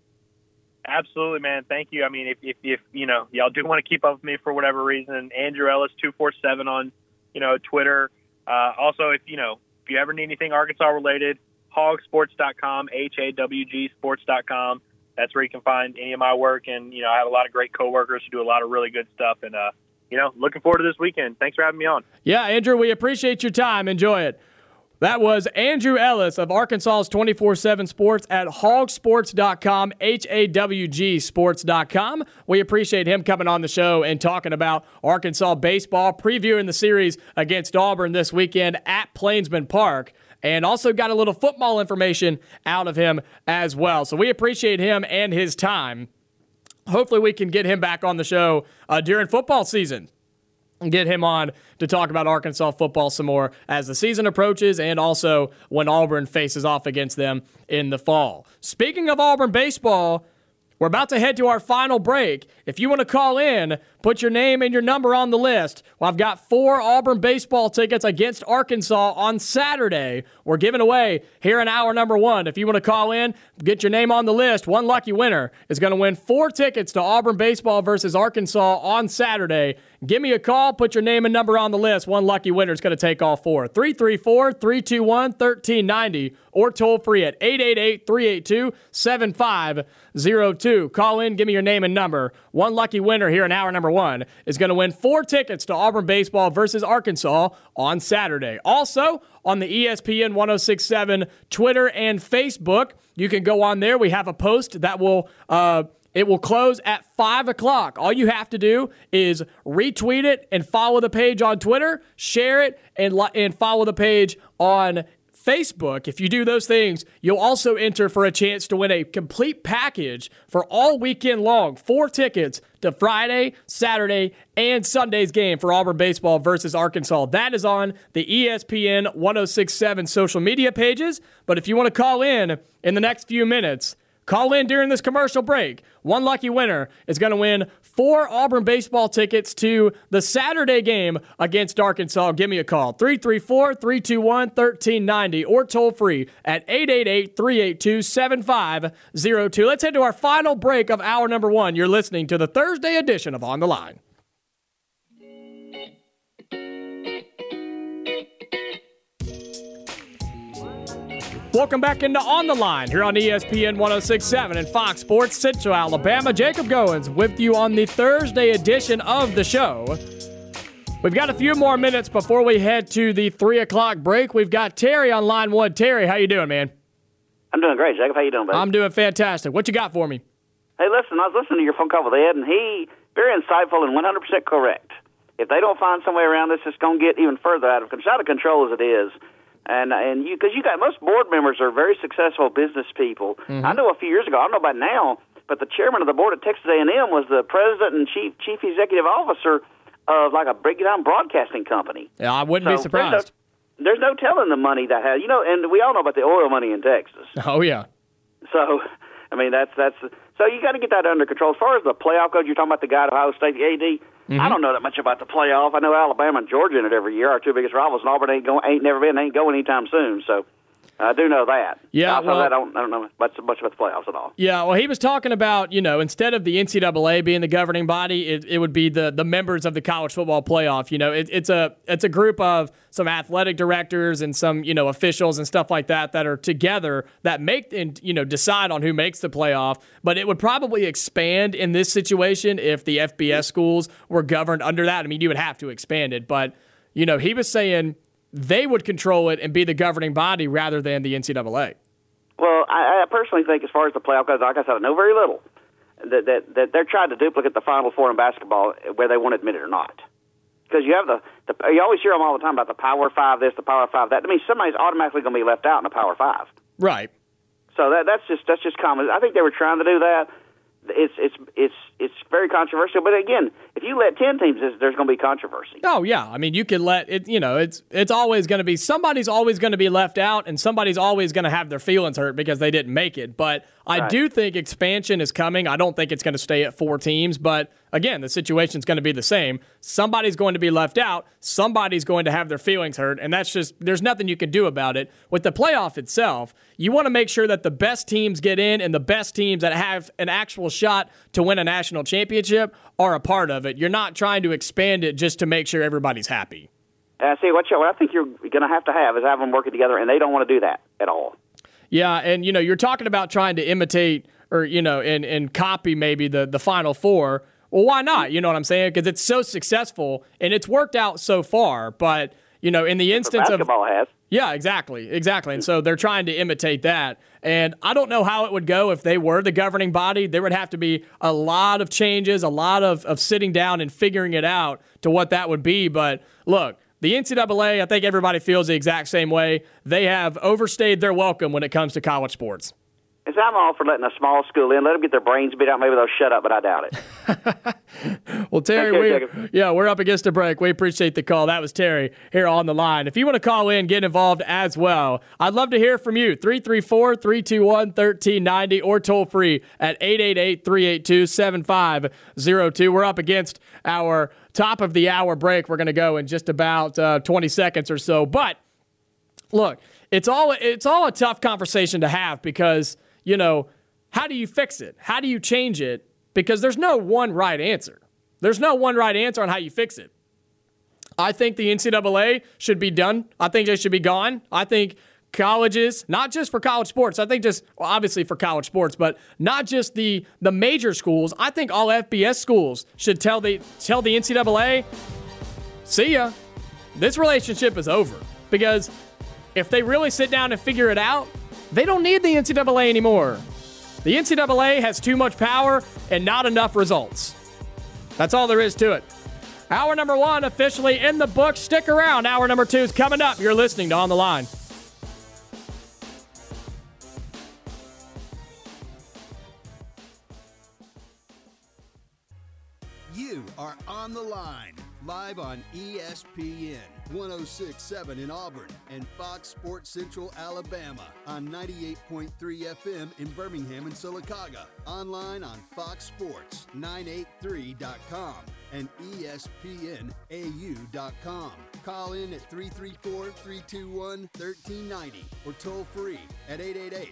Absolutely, man. Thank you. I mean, if y'all do want to keep up with me for whatever reason, Andrew Ellis 247 on Twitter. Also, if you ever need anything Arkansas related, hogsports.com, HAWG sports.com. That's where you can find any of my work. And, I have a lot of great coworkers who do a lot of really good stuff. And, looking forward to this weekend. Thanks for having me on. Yeah, Andrew, we appreciate your time. Enjoy it. That was Andrew Ellis of Arkansas's 24/7 Sports at hogsports.com, HAWG sports.com. We appreciate him coming on the show and talking about Arkansas baseball, previewing the series against Auburn this weekend at Plainsman Park, and also got a little football information out of him as well. So we appreciate him and his time. Hopefully we can get him back on the show during football season. get him on to talk about Arkansas football some more as the season approaches and also when Auburn faces off against them in the fall. Speaking of Auburn baseball, we're about to head to our final break. If you want to call in, put your name and your number on the list. Well, I've got 4 Auburn baseball tickets against Arkansas on Saturday. We're giving away here in hour number 1. If you want to call in, get your name on the list. One lucky winner is going to win 4 tickets to Auburn baseball versus Arkansas on Saturday. Give me a call, put your name and number on the list. One lucky winner is going to take all 4. 334-321-1390 or toll free at 888-382-7502. Call in, give me your name and number. One lucky winner here in hour number 1 is going to win 4 tickets to Auburn baseball versus Arkansas on Saturday. Also, on the ESPN 1067 Twitter and Facebook, you can go on there. We have a post that will it will close at 5 o'clock. All you have to do is retweet it and follow the page on Twitter, share it, and follow the page on Facebook. If you do those things, you'll also enter for a chance to win a complete package for all weekend long. 4 tickets to Friday, Saturday, and Sunday's game for Auburn baseball versus Arkansas. That is on the ESPN 1067 social media pages. But if you want to call in the next few minutes, call in during this commercial break. One lucky winner is going to win 4 Auburn baseball tickets to the Saturday game against Arkansas. Give me a call, 334-321-1390 or toll free at 888-382-7502. Let's head to our final break of hour number 1. You're listening to the Thursday edition of On the Line. Welcome back into On the Line here on ESPN 1067 and Fox Sports Central Alabama. Jacob Goins with you on the Thursday edition of the show. We've got a few more minutes before we head to the 3 o'clock break. We've got Terry on line 1. Terry, how you doing, man? I'm doing great, Jacob. How you doing, buddy? I'm doing fantastic. What you got for me? Hey, listen, I was listening to your phone call with Ed, and he very insightful and 100% correct. If they don't find some way around this, it's going to get even further out of control as it is. And because you got most board members are very successful business people. Mm-hmm. I know a few years ago, I don't know about now, but the chairman of the board at Texas A&M was the president and chief executive officer of like a big-time broadcasting company. Yeah, I wouldn't be surprised. There's no telling the money that has, and we all know about the oil money in Texas. Oh yeah. So, I mean that's so you got to get that under control. As far as the playoff goes, you're talking about the guy at Ohio State, the AD. Mm-hmm. I don't know that much about the playoff. I know Alabama and Georgia in it every year, our 2 biggest rivals, and Auburn ain't going anytime soon. So I do know that. Yeah, I don't know much about the playoffs at all. Yeah, well, he was talking about, instead of the NCAA being the governing body, it would be the members of the college football playoff. It's a group of some athletic directors and some, officials and stuff like that are together that make and, decide on who makes the playoff. But it would probably expand in this situation if the FBS schools were governed under that. I mean, you would have to expand it. But, he was saying they would control it and be the governing body rather than the NCAA. Well, I personally think as far as the playoff goes, like I said, I know very little, that they're trying to duplicate the Final Four in basketball, whether they want to admit it or not. Because you have you always hear them all the time about the Power 5 this, the Power 5 that. I mean, somebody's automatically going to be left out in the Power 5. Right. So that's just common. I think they were trying to do that. It's very controversial, but again, if you let 10 teams, there's going to be controversy. Oh yeah, I mean you can let it. It's always going to be somebody's always going to be left out, and somebody's always going to have their feelings hurt because they didn't make it. But I do think expansion is coming. I don't think it's going to stay at 4 teams, but again, the situation's going to be the same. Somebody's going to be left out. Somebody's going to have their feelings hurt, and that's just there's nothing you can do about it. With the playoff itself, you want to make sure that the best teams get in, and the best teams that have an actual shot to win a national championship are a part of it. You're not trying to expand it just to make sure everybody's happy. See, what I think you're going to have is have them working together, and they don't want to do that at all. Yeah, and you're talking about trying to imitate or and copy maybe the Final Four. Well, why not? You know what I'm saying? Because it's so successful and it's worked out so far. But in the instance of basketball has. Yeah, exactly. And so they're trying to imitate that. And I don't know how it would go if they were the governing body. There would have to be a lot of changes, a lot of sitting down and figuring it out to what that would be. But look, the NCAA, I think everybody feels the exact same way. They have overstayed their welcome when it comes to college sports. And so I'm all for letting a small school in. Let them get their brains beat out. Maybe they'll shut up, but I doubt it. Well, Terry, we're up against a break. We appreciate the call. That was Terry here on the line. If you want to call in, get involved as well, I'd love to hear from you. 334-321-1390 or toll free at 888-382-7502. We're up against our top of the hour break. We're going to go in just about 20 seconds or so. But look, it's all a tough conversation to have because, you know, how do you fix it? How do you change it? Because there's no one right answer. There's no one right answer on how you fix it. I think the NCAA should be done. I think they should be gone. I think colleges, not just for college sports, I think obviously for college sports, but not just the major schools. I think all FBS schools should tell the NCAA, see ya. This relationship is over. Because if they really sit down and figure it out, they don't need the NCAA anymore. The NCAA has too much power and not enough results. That's all there is to it. Hour number 1 officially in the books. Stick around. Hour number 2 is coming up. You're listening to On the Line. You are On the Line, live on ESPN 106.7 in Auburn and Fox Sports Central Alabama on 98.3 FM in Birmingham and Sylacauga. Online on foxsports983.com and ESPNAU.com. Call in at 334-321-1390 or toll free at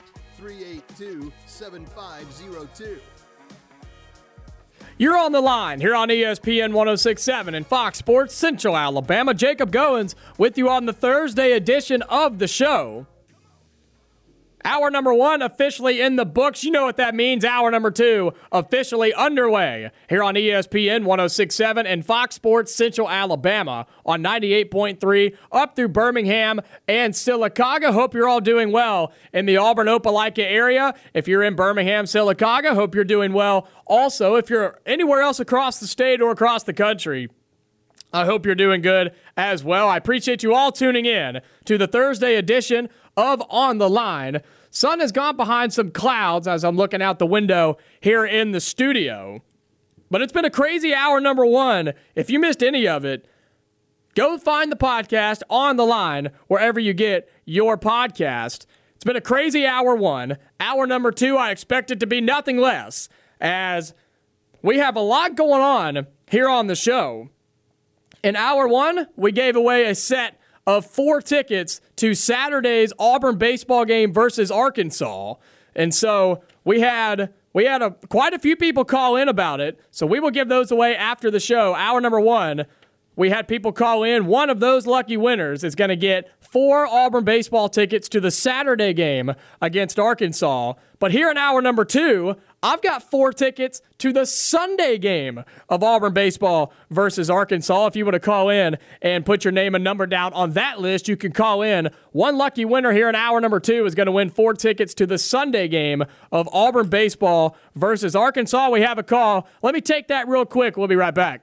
888-382-7502. You're on the line here on ESPN 106.7 and Fox Sports Central Alabama. Jacob Goins with you on the Thursday edition of the show. Hour number 1 officially in the books. You know what that means. Hour number 2 officially underway here on ESPN 106.7 and Fox Sports Central Alabama on 98.3 up through Birmingham and Sylacauga. Hope you're all doing well in the Auburn-Opelika area. If you're in Birmingham, Sylacauga, hope you're doing well. Also, if you're anywhere else across the state or across the country, I hope you're doing good as well. I appreciate you all tuning in to the Thursday edition of On the Line. Sun has gone behind some clouds as I'm looking out the window here in the studio. But it's been a crazy hour number 1. If you missed any of it, go find the podcast On the Line wherever you get your podcast. It's been a crazy hour 1. Hour number 2, I expect it to be nothing less, as we have a lot going on here on the show. In hour 1, we gave away a set of 4 tickets to Saturday's Auburn baseball game versus Arkansas. And so we had quite a few people call in about it. So we will give those away after the show. Hour number 1, we had people call in. One of those lucky winners is going to get 4 Auburn baseball tickets to the Saturday game against Arkansas. But here in hour number 2, I've got 4 tickets to the Sunday game of Auburn baseball versus Arkansas. If you want to call in and put your name and number down on that list, you can call in. One lucky winner here in hour number 2 is going to win 4 tickets to the Sunday game of Auburn baseball versus Arkansas. We have a call. Let me take that real quick. We'll be right back.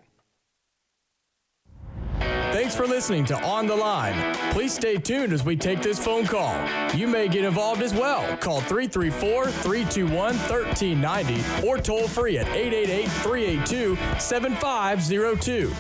Thanks for listening to On the Line. Please stay tuned as we take this phone call. You may get involved as well. Call 334-321-1390 or toll free at 888-382-7502.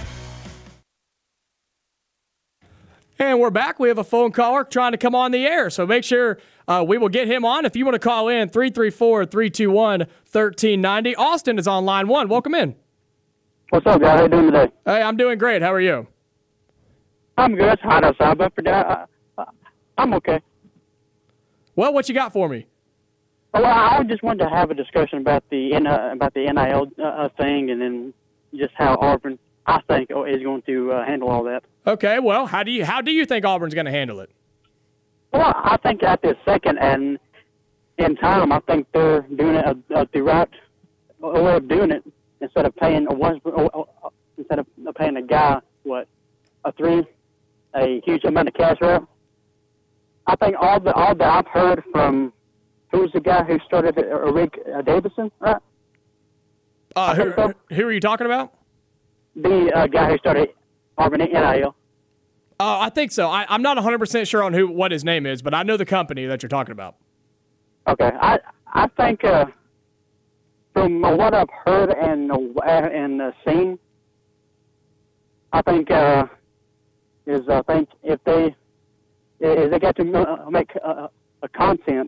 And we're back. We have a phone caller trying to come on the air, so make sure we will get him on. If you want to call in, 334-321-1390. Austin is on line 1. Welcome in. What's up, guys? How you doing today? Hey, I'm doing great. How are you? I'm good. It's hot outside, but I'm okay. Well, what you got for me? Well, I just wanted to have a discussion about the NIL thing, and then just how Auburn, I think, is going to handle all that. Okay. Well, how do you think Auburn's going to handle it? Well, I think at this second and in time, I think they're doing it the right way of doing it instead of paying a guy a huge amount of cash route. I think all that I've heard from who's the guy who started it, Rick Davison, right? Who are you talking about? The guy who started Auburn NIL. I think so. I'm not 100% sure on what his name is, but I know the company that you're talking about. Okay, I I think from what I've heard and seen, I think if they got to make a content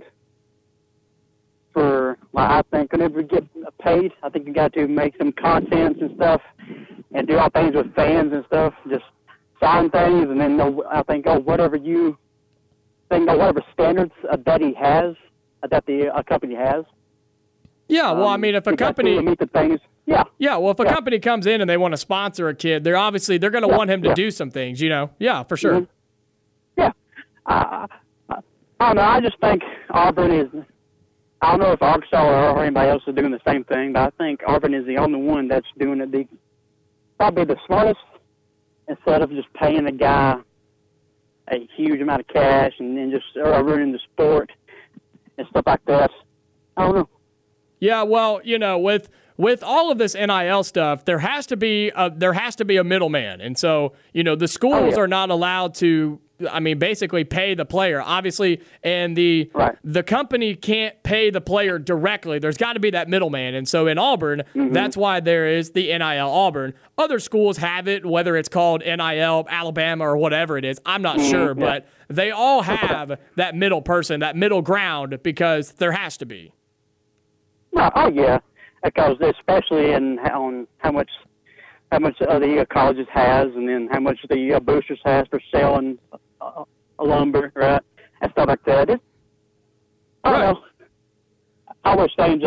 for, I think whenever you get paid, I think you got to make some content and stuff, and do all things with fans and stuff. Just sign things, and then I think whatever you think, whatever standards that he has, that the company has. Yeah, well, I mean, if a company meet the things. Yeah. Yeah, well, if a company comes in and they want to sponsor a kid, they're going to want him to do some things, you know. Yeah, for sure. Mm-hmm. Yeah. I don't know. I just think Auburn is. I don't know if Arkansas or anybody else is doing the same thing, but I think Auburn is the only one that's doing it probably the smartest, instead of just paying a guy a huge amount of cash and then just ruining the sport and stuff like that. I don't know. Yeah, well, you know, with all of this NIL stuff, there has to be a middleman, and so you know the schools are not allowed to. I mean, basically pay the player, obviously, and the company can't pay the player directly. There's got to be that middleman, and so in Auburn, that's why there is the NIL Auburn. Other schools have it, whether it's called NIL Alabama or whatever it is. I'm not sure, but they all have that middle person, that middle ground, because there has to be. Oh yeah, because especially on how much the colleges has, and then how much the boosters has for selling lumber, right, and stuff like that. I don't know. I wish things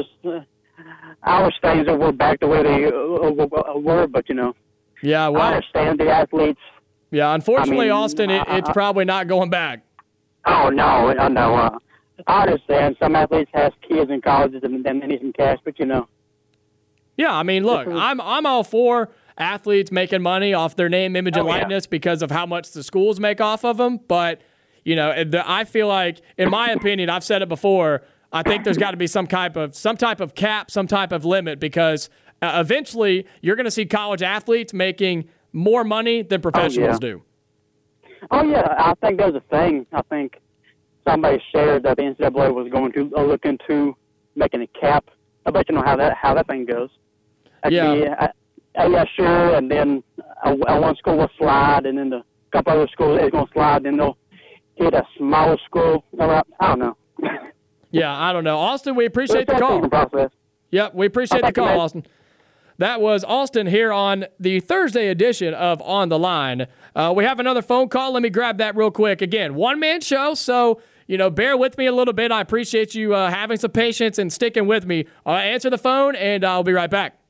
were back the way they were, but you know. Yeah, well, I understand the athletes. Yeah, unfortunately, Austin, it's probably not going back. Oh no, no. I understand some athletes have kids in colleges and then they need some cash, but you know. Yeah, I mean, look, I'm all for athletes making money off their name, image, and likeness because of how much the schools make off of them. But, you know, I feel like, in my opinion, I've said it before, I think there's got to be some type of cap, some type of limit, because eventually you're going to see college athletes making more money than professionals do. Oh, yeah, I think there's a thing. I think somebody shared that the NCAA was going to look into making a cap. I bet you know how that thing goes. Yeah, sure, and then one school will slide, and then a couple other schools are going to slide, then they'll hit a smaller school. I don't know. Yeah, I don't know. Austin, we appreciate the call. Yep, we appreciate the call, Austin. That was Austin here on the Thursday edition of On the Line. We have another phone call. Let me grab that real quick. Again, one-man show, so, you know, bear with me a little bit. I appreciate you having some patience and sticking with me. Answer the phone, and I'll be right back.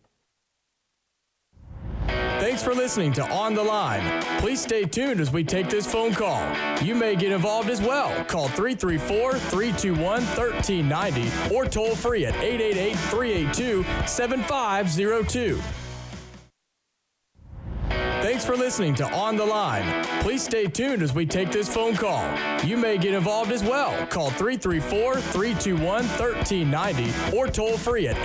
Thanks for listening to On the Line. Please stay tuned as we take this phone call. You may get involved as well. Call 334-321-1390 or toll free at 888-382-7502. Thanks for listening to On the Line. Please stay tuned as we take this phone call. You may get involved as well. Call 334-321-1390 or toll free at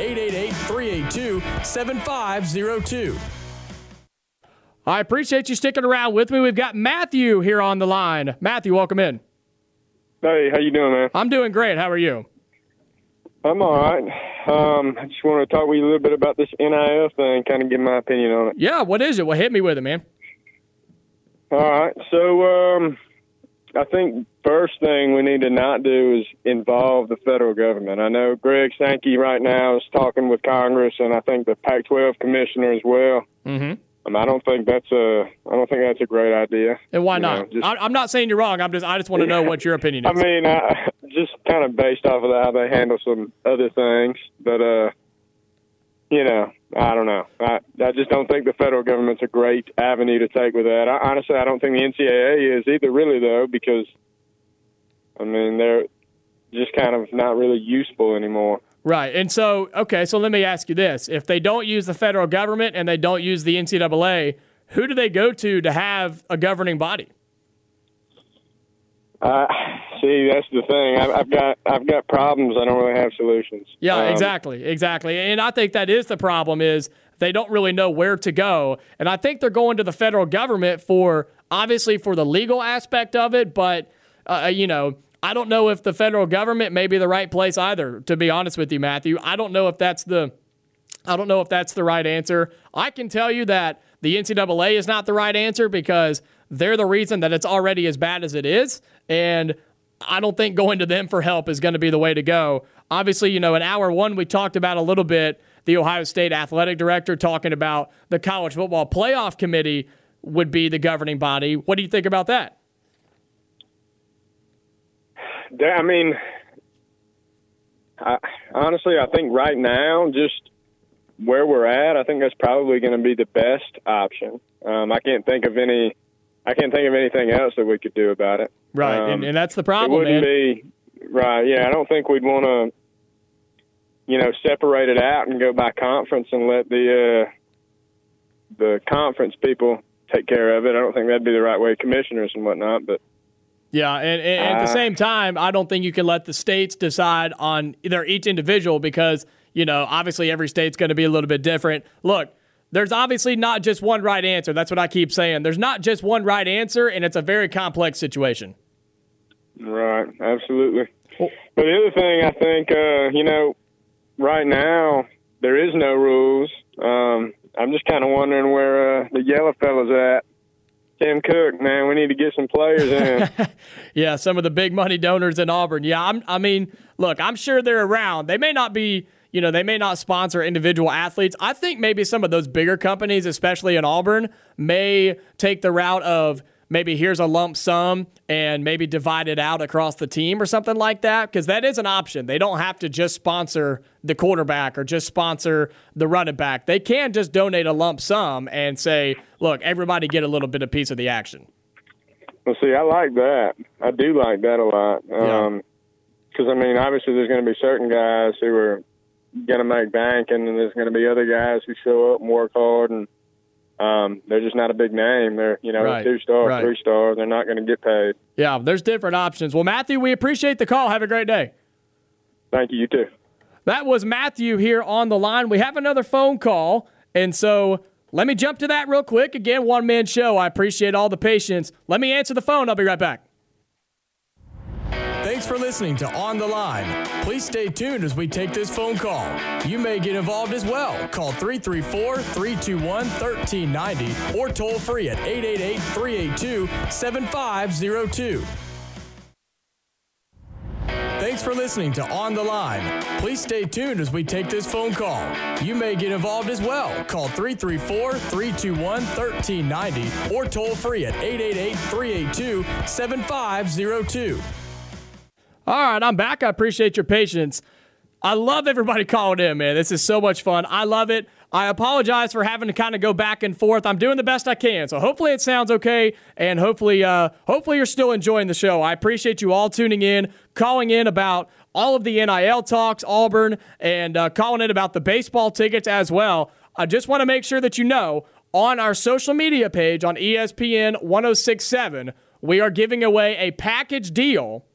888-382-7502. I appreciate you sticking around with me. We've got Matthew here on the line. Matthew, welcome in. Hey, how you doing, man? I'm doing great. How are you? I'm all right. I just want to talk with you a little bit about this NIL thing, kind of give my opinion on it. Yeah, what is it? Well, hit me with it, man. All right. So I think first thing we need to not do is involve the federal government. I know Greg Sankey right now is talking with Congress, and I think the Pac-12 commissioner as well. Mm-hmm. I don't think that's a great idea. And why not? I'm not saying you're wrong. I just want to know what your opinion is. I mean, just kind of based off of how they handle some other things, but you know, I don't know. I just don't think the federal government's a great avenue to take with that. Honestly, I don't think the NCAA is either, really, though, because I mean they're just kind of not really useful anymore. Right. And so, okay, so let me ask you this. If they don't use the federal government and they don't use the NCAA, who do they go to have a governing body? See, that's the thing. I've got problems. I don't really have solutions. Yeah, exactly. And I think that is the problem, is they don't really know where to go. And I think they're going to the federal government obviously for the legal aspect of it, but, you know, I don't know if the federal government may be the right place either, to be honest with you, Matthew. I don't know if that's the right answer. I can tell you that the NCAA is not the right answer because they're the reason that it's already as bad as it is, and I don't think going to them for help is going to be the way to go. Obviously, in hour one, we talked about a little bit the Ohio State athletic director talking about the college football playoff committee would be the governing body. What do you think about that? I mean, honestly, I think right now, just where we're at, I think that's probably going to be the best option. I can't think of anything else that we could do about it. Right, and that's the problem, it wouldn't be right. Yeah, I don't think we'd want to, separate it out and go by conference and let the conference people take care of it. I don't think that'd be the right way, commissioners and whatnot. But yeah, and at the same time, I don't think you can let the states decide on each individual because obviously every state's going to be a little bit different. Look. There's obviously not just one right answer. That's what I keep saying. There's not just one right answer, and it's a very complex situation. Right, absolutely. But the other thing, I think, right now there is no rules. I'm just kind of wondering where the yellow fella's at. Tim Cook, man, we need to get some players in. Yeah, some of the big money donors in Auburn. Yeah, look, I'm sure they're around. They may not be. They may not sponsor individual athletes. I think maybe some of those bigger companies, especially in Auburn, may take the route of maybe here's a lump sum and maybe divide it out across the team or something like that, because that is an option. They don't have to just sponsor the quarterback or just sponsor the running back. They can just donate a lump sum and say, look, everybody get a little bit of piece of the action. Well, see, I like that. I do like that a lot. Because, obviously there's going to be certain guys who are going to make bank, and then there's going to be other guys who show up and work hard, and they're just not a big name. They're, right. 2-star, right. 3-star. They're not going to get paid. Yeah, there's different options. Well, Matthew, we appreciate the call. Have a great day. Thank you. You too. That was Matthew here on the line. We have another phone call, and so let me jump to that real quick. Again, one-man show. I appreciate all the patience. Let me answer the phone. I'll be right back. Thanks for listening to On the Line. Please stay tuned as we take this phone call. You may get involved as well. Call 334-321-1390 or toll free at 888-382-7502. Thanks for listening to On the Line. Please stay tuned as we take this phone call. You may get involved as well. Call 334-321-1390 or toll free at 888-382-7502. All right, I'm back. I appreciate your patience. I love everybody calling in, man. This is so much fun. I love it. I apologize for having to kind of go back and forth. I'm doing the best I can, so hopefully it sounds okay, and hopefully you're still enjoying the show. I appreciate you all tuning in, calling in about all of the NIL talks, Auburn, and calling in about the baseball tickets as well. I just want to make sure that you know, on our social media page on ESPN 1067, we are giving away a package deal,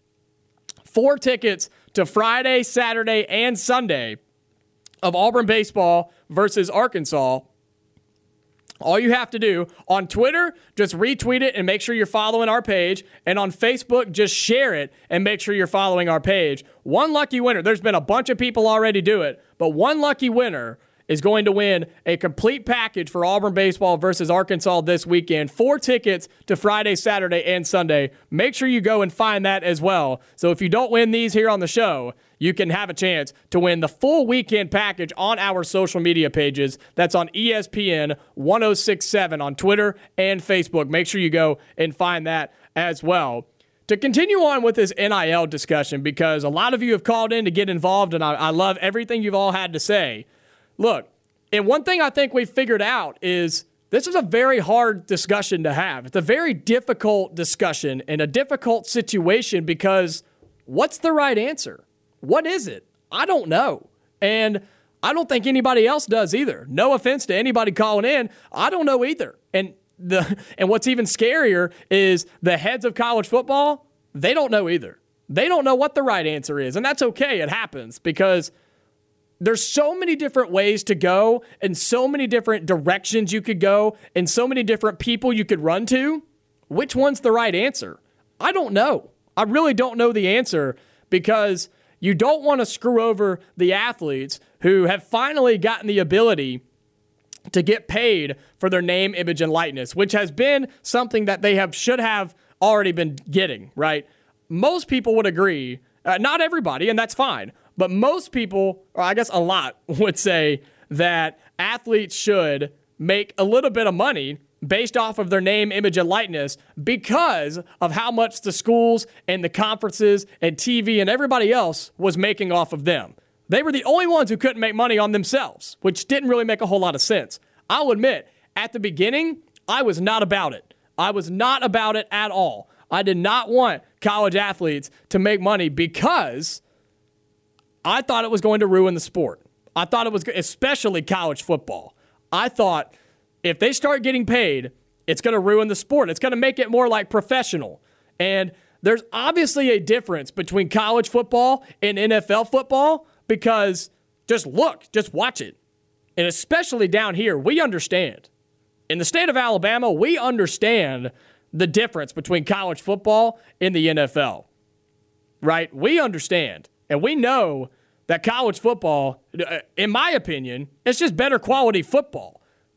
4 tickets to Friday, Saturday, and Sunday of Auburn baseball versus Arkansas. All you have to do on Twitter, just retweet it and make sure you're following our page. And on Facebook, just share it and make sure you're following our page. One lucky winner. There's been a bunch of people already do it, but one lucky winner is going to win a complete package for Auburn baseball versus Arkansas this weekend. 4 tickets to Friday, Saturday, and Sunday. Make sure you go and find that as well. So if you don't win these here on the show, you can have a chance to win the full weekend package on our social media pages. That's on ESPN 1067 on Twitter and Facebook. Make sure you go and find that as well. To continue on with this NIL discussion, because a lot of you have called in to get involved, and I love everything you've all had to say. Look, and one thing I think we've figured out is this is a very hard discussion to have. It's a very difficult discussion and a difficult situation because what's the right answer? What is it? I don't know. And I don't think anybody else does either. No offense to anybody calling in. I don't know either. And what's even scarier is the heads of college football, they don't know either. They don't know what the right answer is. And that's okay. It happens because there's so many different ways to go and so many different directions you could go and so many different people you could run to. Which one's the right answer? I don't know. I really don't know the answer because you don't want to screw over the athletes who have finally gotten the ability to get paid for their name, image, and likeness, which has been something that they should have already been getting, right? Most people would agree, not everybody, and that's fine, but most people, or I guess a lot, would say that athletes should make a little bit of money based off of their name, image, and likeness because of how much the schools and the conferences and TV and everybody else was making off of them. They were the only ones who couldn't make money on themselves, which didn't really make a whole lot of sense. I'll admit, at the beginning, I was not about it. I was not about it at all. I did not want college athletes to make money because I thought it was going to ruin the sport. I thought it was, especially college football. I thought if they start getting paid, it's going to ruin the sport. It's going to make it more like professional. And there's obviously a difference between college football and NFL football because just watch it. And especially down here, we understand. In the state of Alabama, we understand the difference between college football and the NFL, right? We understand. And we know that college football, in my opinion, it's just better quality football.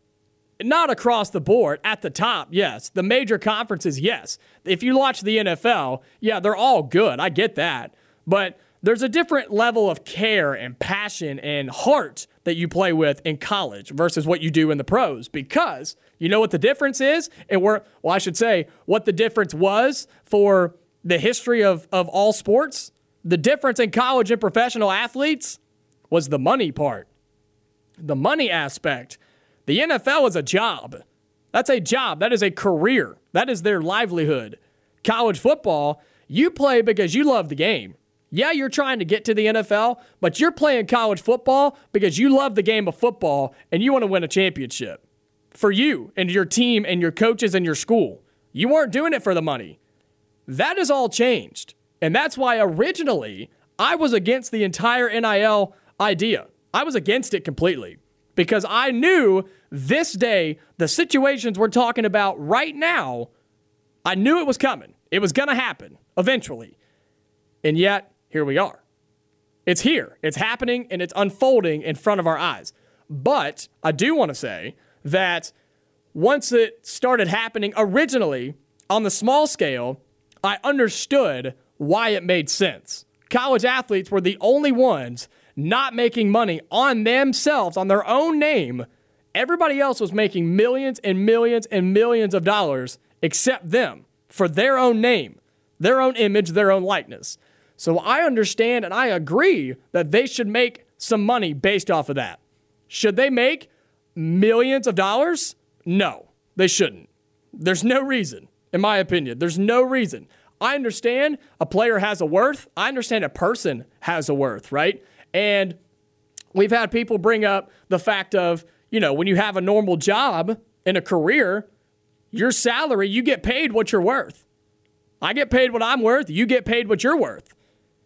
Not across the board. At the top, yes. The major conferences, yes. If you watch the NFL, yeah, they're all good. I get that. But there's a different level of care and passion and heart that you play with in college versus what you do in the pros. Because you know what the difference is? And I should say what the difference was for the history of all sports. The difference in college and professional athletes was the money part. The money aspect. The NFL is a job. That's a job. That is a career. That is their livelihood. College football, you play because you love the game. Yeah, you're trying to get to the NFL, but you're playing college football because you love the game of football and you want to win a championship. For you and your team and your coaches and your school. You weren't doing it for the money. That has all changed. And that's why originally I was against the entire NIL idea. I was against it completely. Because I knew this day, the situations we're talking about right now, I knew it was coming. It was going to happen eventually. And yet, here we are. It's here. It's happening, and it's unfolding in front of our eyes. But I do want to say that once it started happening originally on the small scale, I understood why it made sense. College athletes were the only ones not making money on themselves, on their own name. Everybody else was making millions and millions and millions of dollars except them for their own name, their own image, their own likeness. So I understand and I agree that they should make some money based off of that. Should they make millions of dollars? No, they shouldn't. There's no reason, in my opinion. There's no reason. I understand a player has a worth. I understand a person has a worth, right? And we've had people bring up the fact of, when you have a normal job in a career, your salary, you get paid what you're worth. I get paid what I'm worth. You get paid what you're worth.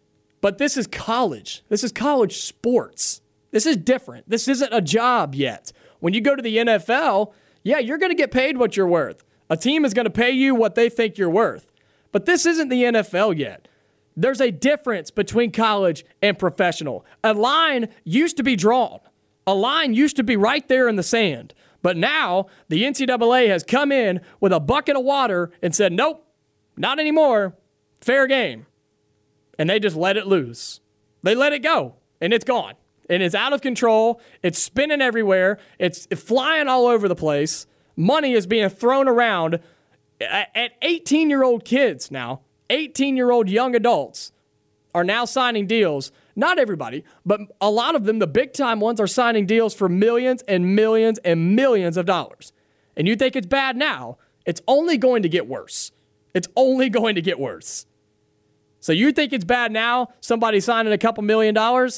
But this is college. This is college sports. This is different. This isn't a job yet. When you go to the NFL, yeah, you're going to get paid what you're worth. A team is going to pay you what they think you're worth. But this isn't the NFL yet. There's a difference between college and professional. A line used to be drawn. A line used to be right there in the sand. But now the NCAA has come in with a bucket of water and said, nope, not anymore. Fair game. And they just let it loose. They let it go, and it's gone. And it's out of control. It's spinning everywhere. It's flying all over the place. Money is being thrown around at 18-year-old kids now. 18-year-old young adults are now signing deals. Not everybody, but a lot of them, the big-time ones, are signing deals for millions and millions and millions of dollars. And you think it's bad now, it's only going to get worse. It's only going to get worse. So you think it's bad now, somebody signing a couple $1 million?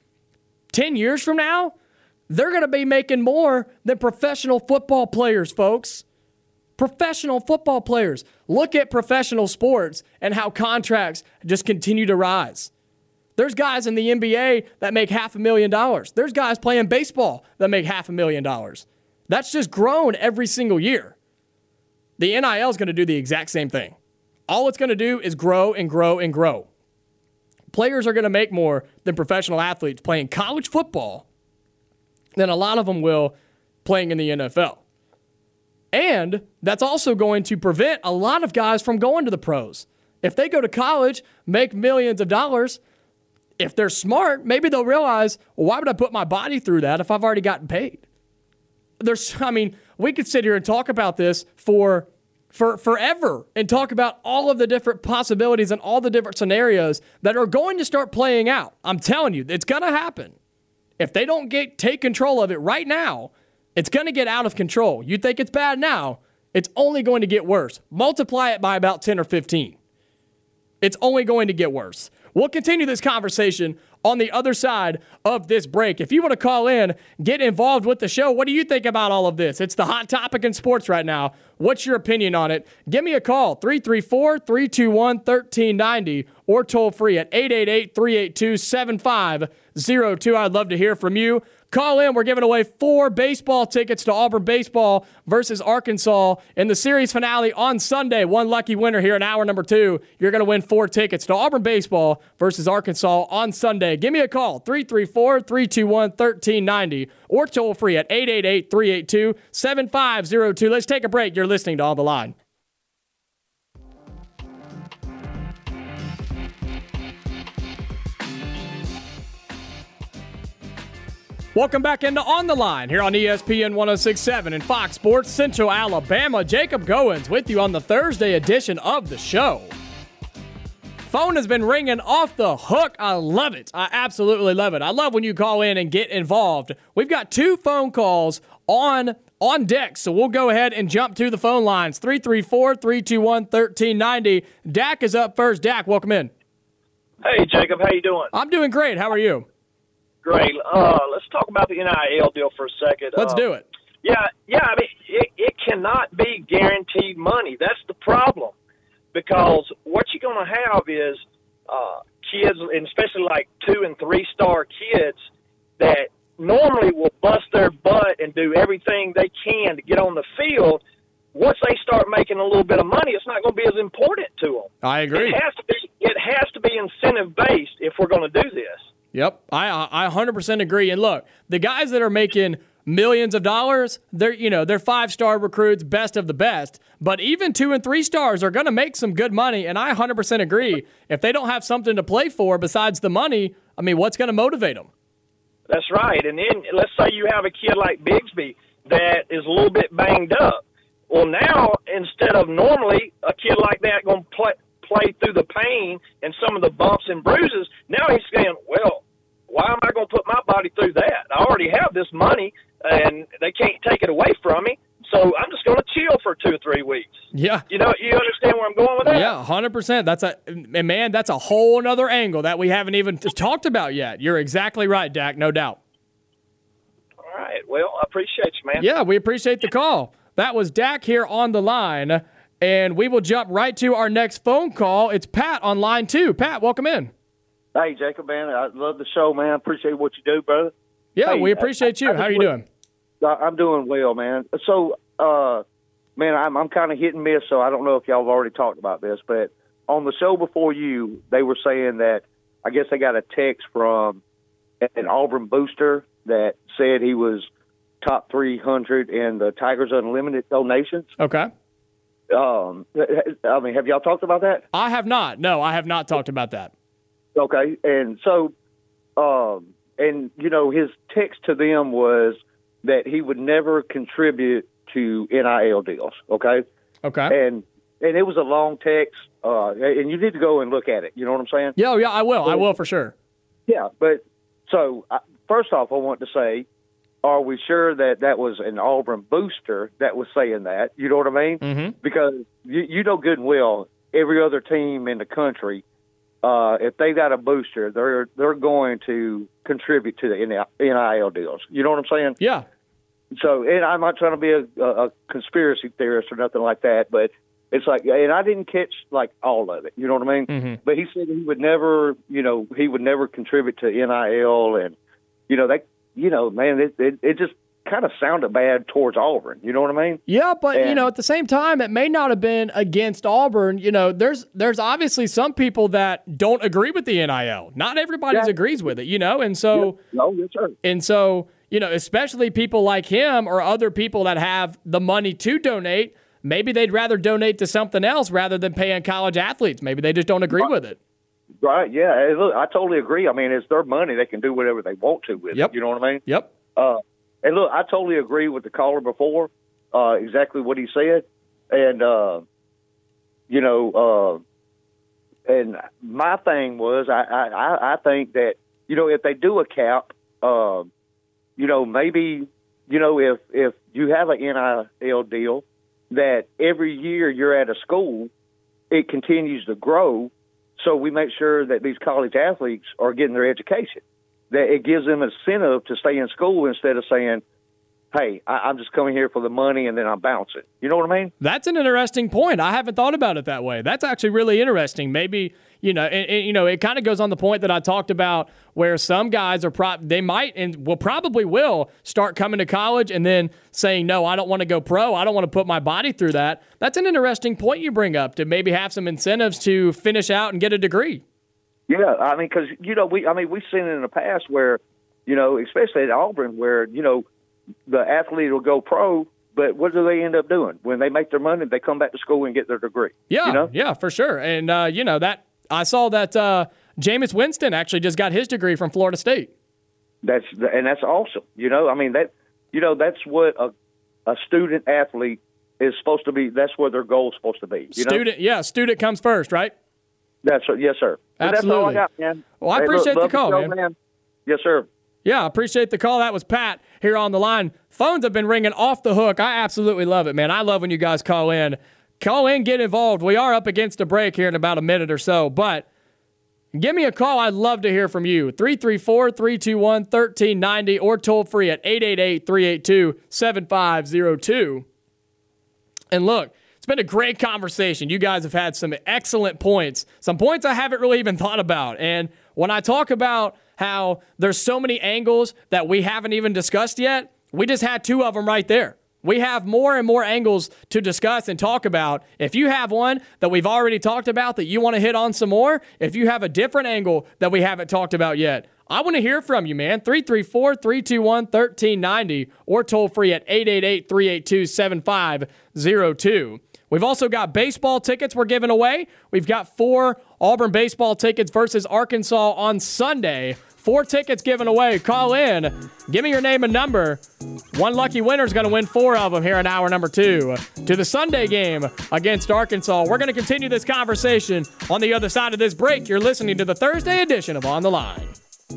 10 years from now, they're going to be making more than professional football players, folks. Professional football players. Look at professional sports and how contracts just continue to rise. There's guys in the NBA that make $500,000. There's guys playing baseball that make $500,000. That's just grown every single year. The NIL is going to do the exact same thing. all it's going to do is grow and grow and grow. Players are going to make more than professional athletes playing college football than a lot of them will playing in the NFL. And that's also going to prevent a lot of guys from going to the pros. If they go to college, make millions of dollars, if they're smart, maybe they'll realize, well, why would I put my body through that if I've already gotten paid? We could sit here and talk about this for forever and talk about all of the different possibilities and all the different scenarios that are going to start playing out. I'm telling you, it's going to happen. If they don't take control of it right now, it's going to get out of control. You think it's bad now, it's only going to get worse. Multiply it by about 10 or 15. It's only going to get worse. We'll continue this conversation on the other side of this break. If you want to call in, get involved with the show. What do you think about all of this? It's the hot topic in sports right now. What's your opinion on it? Give me a call, 334-321-1390, or toll free at 888-382-7502. I'd love to hear from you. Call in. We're giving away 4 baseball tickets to Auburn baseball versus Arkansas in the series finale on Sunday. One lucky winner here in hour number 2. You're going to win 4 tickets to Auburn baseball versus Arkansas on Sunday. Give me a call, 334-321-1390, or toll free at 888-382-7502. Let's take a break. You're listening to On the Line. Welcome back into On the Line here on ESPN 106.7 and Fox Sports Central Alabama. Jacob Goins with you on the Thursday edition of the show. Phone has been ringing off the hook. I love it. I absolutely love it. I love when you call in and get involved. We've got 2 phone calls on deck, so we'll go ahead and jump to the phone lines. 334-321-1390. Dak is up first. Dak, welcome in. Hey, Jacob. How you doing? I'm doing great. How are you? Great. Let's talk about the NIL deal for a second. Let's do it. Yeah. I mean, it cannot be guaranteed money. That's the problem, because what you're going to have is kids, and especially like 2- and 3-star kids, that normally will bust their butt and do everything they can to get on the field. Once they start making a little bit of money, it's not going to be as important to them. I agree. It has to be incentive based if we're going to do this. Yep, I 100% agree. And look, the guys that are making millions of dollars, they're 5-star recruits, best of the best. But even 2 and 3 stars are going to make some good money, and I 100% agree. If they don't have something to play for besides the money, I mean, what's going to motivate them? That's right. And then let's say you have a kid like Bigsby that is a little bit banged up. Well, now instead of normally a kid like that going to play through the pain and some of the bumps and bruises, now he's saying, well, why am I going to put my body through that? I already have this money, and they can't take it away from me, so I'm just going to chill for 2 or 3 weeks. Yeah. You understand where I'm going with that? Yeah, 100%. That's a whole nother angle that we haven't even talked about yet. You're exactly right, Dak, no doubt. All right. Well, I appreciate you, man. Yeah, we appreciate the call. That was Dak here on the line, and we will jump right to our next phone call. It's Pat on line 2. Pat, welcome in. Hey, Jacob, man, I love the show, man. I appreciate what you do, brother. Yeah, hey, we appreciate you. How are you doing? I'm doing well, man. So, man, I'm kind of hit and miss, so I don't know if y'all have already talked about this, but on the show before you, they were saying that I guess they got a text from an Auburn booster that said he was top 300 in the Tigers Unlimited donations. Okay. I mean, have y'all talked about that? I have not. No, I have not talked about that. Okay, and so, his text to them was that he would never contribute to NIL deals. Okay. Okay. And it was a long text, and you need to go and look at it. You know what I'm saying? Yeah, I will. I will for sure. Yeah, but so first off, I want to say, are we sure that was an Auburn booster that was saying that? You know what I mean? Mm-hmm. Because you know good and well, every other team in the country, if they got a booster, they're going to contribute to the NIL deals. You know what I'm saying? Yeah. So, and I'm not trying to be a conspiracy theorist or nothing like that, but it's like, and I didn't catch like all of it. You know what I mean? Mm-hmm. But he said he would never contribute to NIL, and man, it just kind of sounded bad towards Auburn. You know what I mean? Yeah, but, at the same time, it may not have been against Auburn. There's obviously some people that don't agree with the NIL. Not everybody agrees with it, and so – No, yes, sir. And so, especially people like him or other people that have the money to donate, maybe they'd rather donate to something else rather than paying college athletes. Maybe they just don't agree with it. Right, yeah. Hey, look, I totally agree. I mean, it's their money. They can do whatever they want to with it. You know what I mean? Yep. And look, I totally agree with the caller before, exactly what he said. And, and my thing was I think that, if they do a cap, maybe, if you have an NIL deal, that every year you're at a school, it continues to grow. So we make sure that these college athletes are getting their education, that it gives them incentive to stay in school instead of saying, hey, I'm just coming here for the money and then I'm bouncing. You know what I mean? That's an interesting point. I haven't thought about it that way. That's actually really interesting. Maybe, it kind of goes on the point that I talked about where some guys they might and probably will start coming to college and then saying, no, I don't want to go pro. I don't want to put my body through that. That's an interesting point you bring up, to maybe have some incentives to finish out and get a degree. Yeah, I mean, because, we've seen it in the past where, especially at Auburn, where, the athlete will go pro, but what do they end up doing? When they make their money, they come back to school and get their degree. Yeah, yeah, for sure. And, that I saw that Jameis Winston actually just got his degree from Florida State. That's awesome. That's what a student athlete is supposed to be. That's what their goal is supposed to be. Student comes first, right? Yes, sir. Absolutely. That's all I got, man. Well, I appreciate the call, man. Yes, sir. Yeah, I appreciate the call. That was Pat here on the line. Phones have been ringing off the hook. I absolutely love it, man. I love when you guys call in. Call in, get involved. We are up against a break here in about a minute or so, but give me a call. I'd love to hear from you. 334-321-1390 or toll free at 888-382-7502. And look, it's been a great conversation. You guys have had some excellent points, some points I haven't really even thought about. And when I talk about how there's so many angles that we haven't even discussed yet, we just had two of them right there. We have more and more angles to discuss and talk about. If you have one that we've already talked about that you want to hit on some more, if you have a different angle that we haven't talked about yet, I want to hear from you, man. 334-321-1390 or toll free at 888-382-7502. We've also got baseball tickets we're giving away. We've got 4 Auburn baseball tickets versus Arkansas on Sunday. 4 tickets given away. Call in. Give me your name and number. One lucky winner is going to win 4 of them here in hour number 2 to the Sunday game against Arkansas. We're going to continue this conversation on the other side of this break. You're listening to the Thursday edition of On the Line.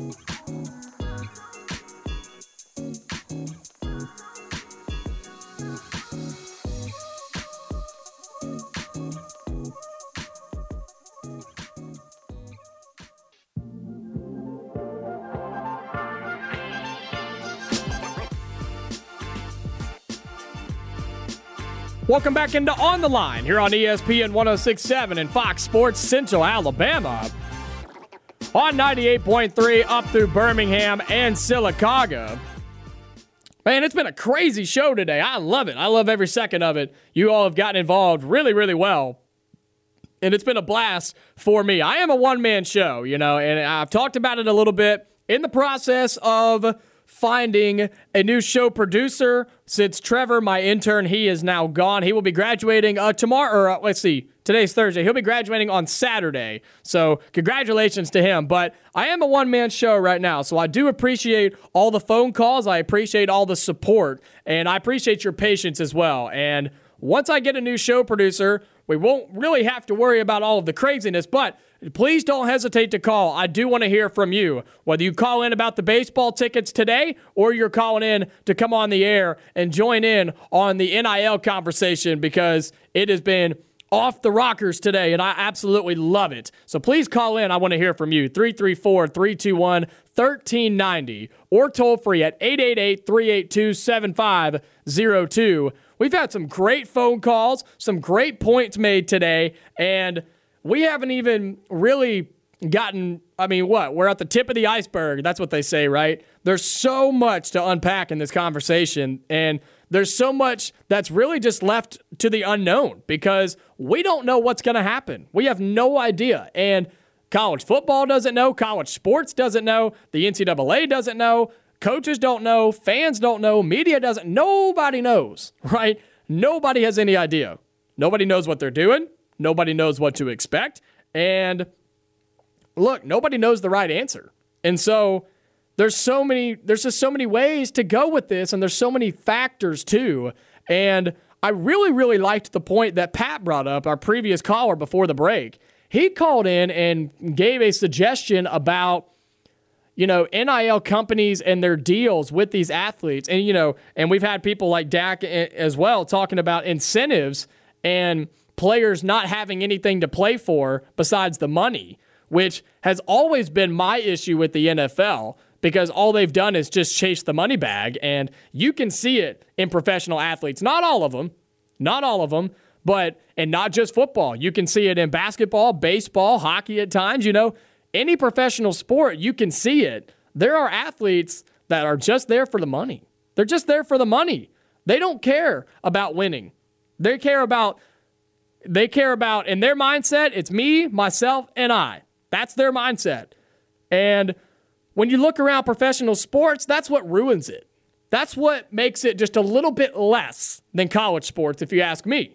Welcome back into On the Line here on ESPN 106.7 and Fox Sports Central Alabama. On 98.3 up through Birmingham and Sylacauga. Man, it's been a crazy show today. I love it. I love every second of it. You all have gotten involved really, really well. And it's been a blast for me. I am a one-man show, and I've talked about it a little bit in the process of finding a new show producer. Since Trevor, my intern, he is now gone. He will be graduating tomorrow, or let's see, today's Thursday. He'll be graduating on Saturday. So congratulations to him. But I am a one-man show right now, so I do appreciate all the phone calls. I appreciate all the support, and I appreciate your patience as well. And once I get a new show producer, we won't really have to worry about all of the craziness, but please don't hesitate to call. I do want to hear from you, whether you call in about the baseball tickets today or you're calling in to come on the air and join in on the NIL conversation, because it has been off the rockers today, and I absolutely love it. So please call in. I want to hear from you. 334-321-1390 or toll free at 888-382-7502. We've had some great phone calls, some great points made today, and we haven't even really gotten, we're at the tip of the iceberg. That's what they say, right? There's so much to unpack in this conversation, and there's so much that's really just left to the unknown because we don't know what's going to happen. We have no idea. And college football doesn't know. College sports doesn't know. The NCAA doesn't know. Coaches don't know. Fans don't know. Media doesn't. Nobody knows, right? Nobody has any idea. Nobody knows what they're doing. Nobody knows what to expect. And look, nobody knows the right answer. And so there's just so many ways to go with this, and there's so many factors too. And I really, really liked the point that Pat brought up, our previous caller before the break. He called in and gave a suggestion about, NIL companies and their deals with these athletes. And, and we've had people like Dak as well talking about incentives and players not having anything to play for besides the money, which has always been my issue with the NFL because all they've done is just chase the money bag. And you can see it in professional athletes. Not all of them, but, and not just football. You can see it in basketball, baseball, hockey at times. Any professional sport, you can see it. There are athletes that are just there for the money. They're just there for the money. They don't care about winning. They care about, in their mindset, it's me, myself, and I. That's their mindset. And when you look around professional sports, that's what ruins it. That's what makes it just a little bit less than college sports, if you ask me.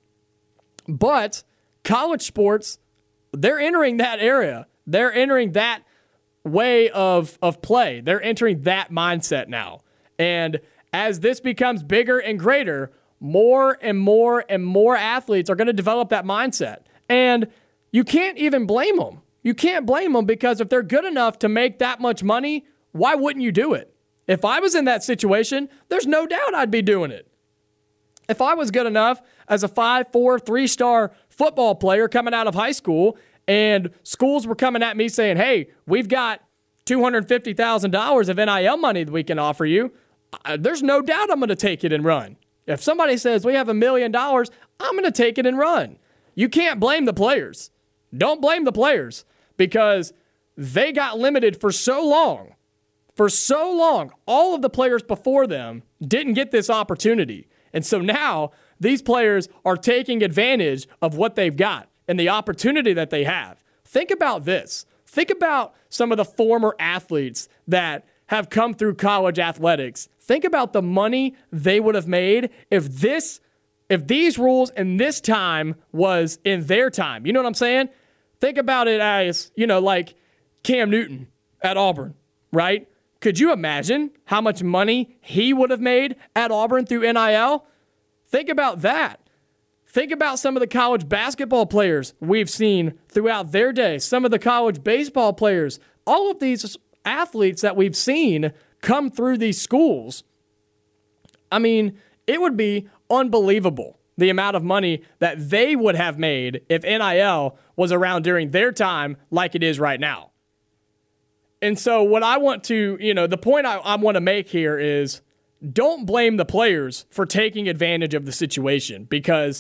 But college sports, they're entering that area. They're entering that way of play. They're entering that mindset now. And as this becomes bigger and greater, more and more and more athletes are going to develop that mindset. And you can't even blame them. You can't blame them because if they're good enough to make that much money, why wouldn't you do it? If I was in that situation, there's no doubt I'd be doing it. If I was good enough as a 5-4, 3-star football player coming out of high school and schools were coming at me saying, hey, we've got $250,000 of NIL money that we can offer you, there's no doubt I'm going to take it and run. If somebody says we have $1 million, I'm going to take it and run. You can't blame the players. Don't blame the players because they got limited for so long. For so long, all of the players before them didn't get this opportunity. And so now these players are taking advantage of what they've got and the opportunity that they have. Think about this. Think about some of the former athletes that have come through college athletics. Think about the money they would have made if these rules and this time was in their time. You know what I'm saying? Think about it as, like Cam Newton at Auburn, right? Could you imagine how much money he would have made at Auburn through NIL? Think about that. Think about some of the college basketball players we've seen throughout their day, some of the college baseball players, all of these athletes that we've seen come through these schools. I mean, it would be unbelievable the amount of money that they would have made if NIL was around during their time like it is right now. And so what I want to, the point I want to make here is don't blame the players for taking advantage of the situation because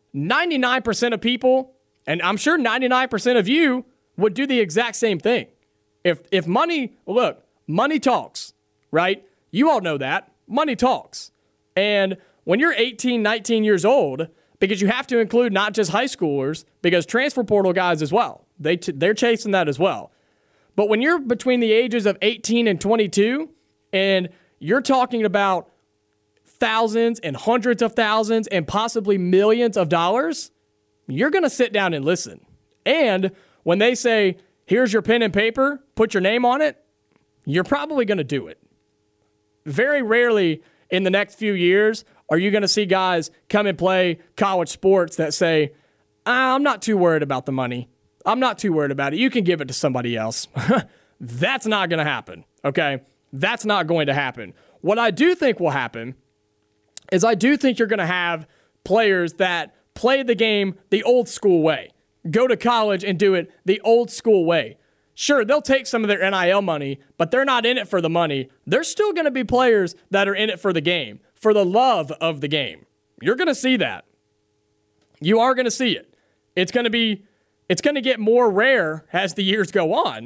99% of people, and I'm sure 99% of you, would do the exact same thing. If money talks, right? You all know that. Money talks. And when you're 18, 19 years old, because you have to include not just high schoolers, because transfer portal guys as well, they're chasing that as well. But when you're between the ages of 18 and 22, and you're talking about thousands and hundreds of thousands and possibly millions of dollars, you're going to sit down and listen. And when they say, here's your pen and paper, put your name on it, you're probably going to do it. Very rarely in the next few years are you going to see guys come and play college sports that say, I'm not too worried about the money. I'm not too worried about it. You can give it to somebody else. That's not going to happen, okay? That's not going to happen. What I do think will happen is I do think you're going to have players that play the game the old school way, go to college and do it the old school way. Sure, they'll take some of their NIL money, but they're not in it for the money. There's still going to be players that are in it for the game, for the love of the game. You're going to see that. You are going to see it. It's going to be It's going to get more rare as the years go on,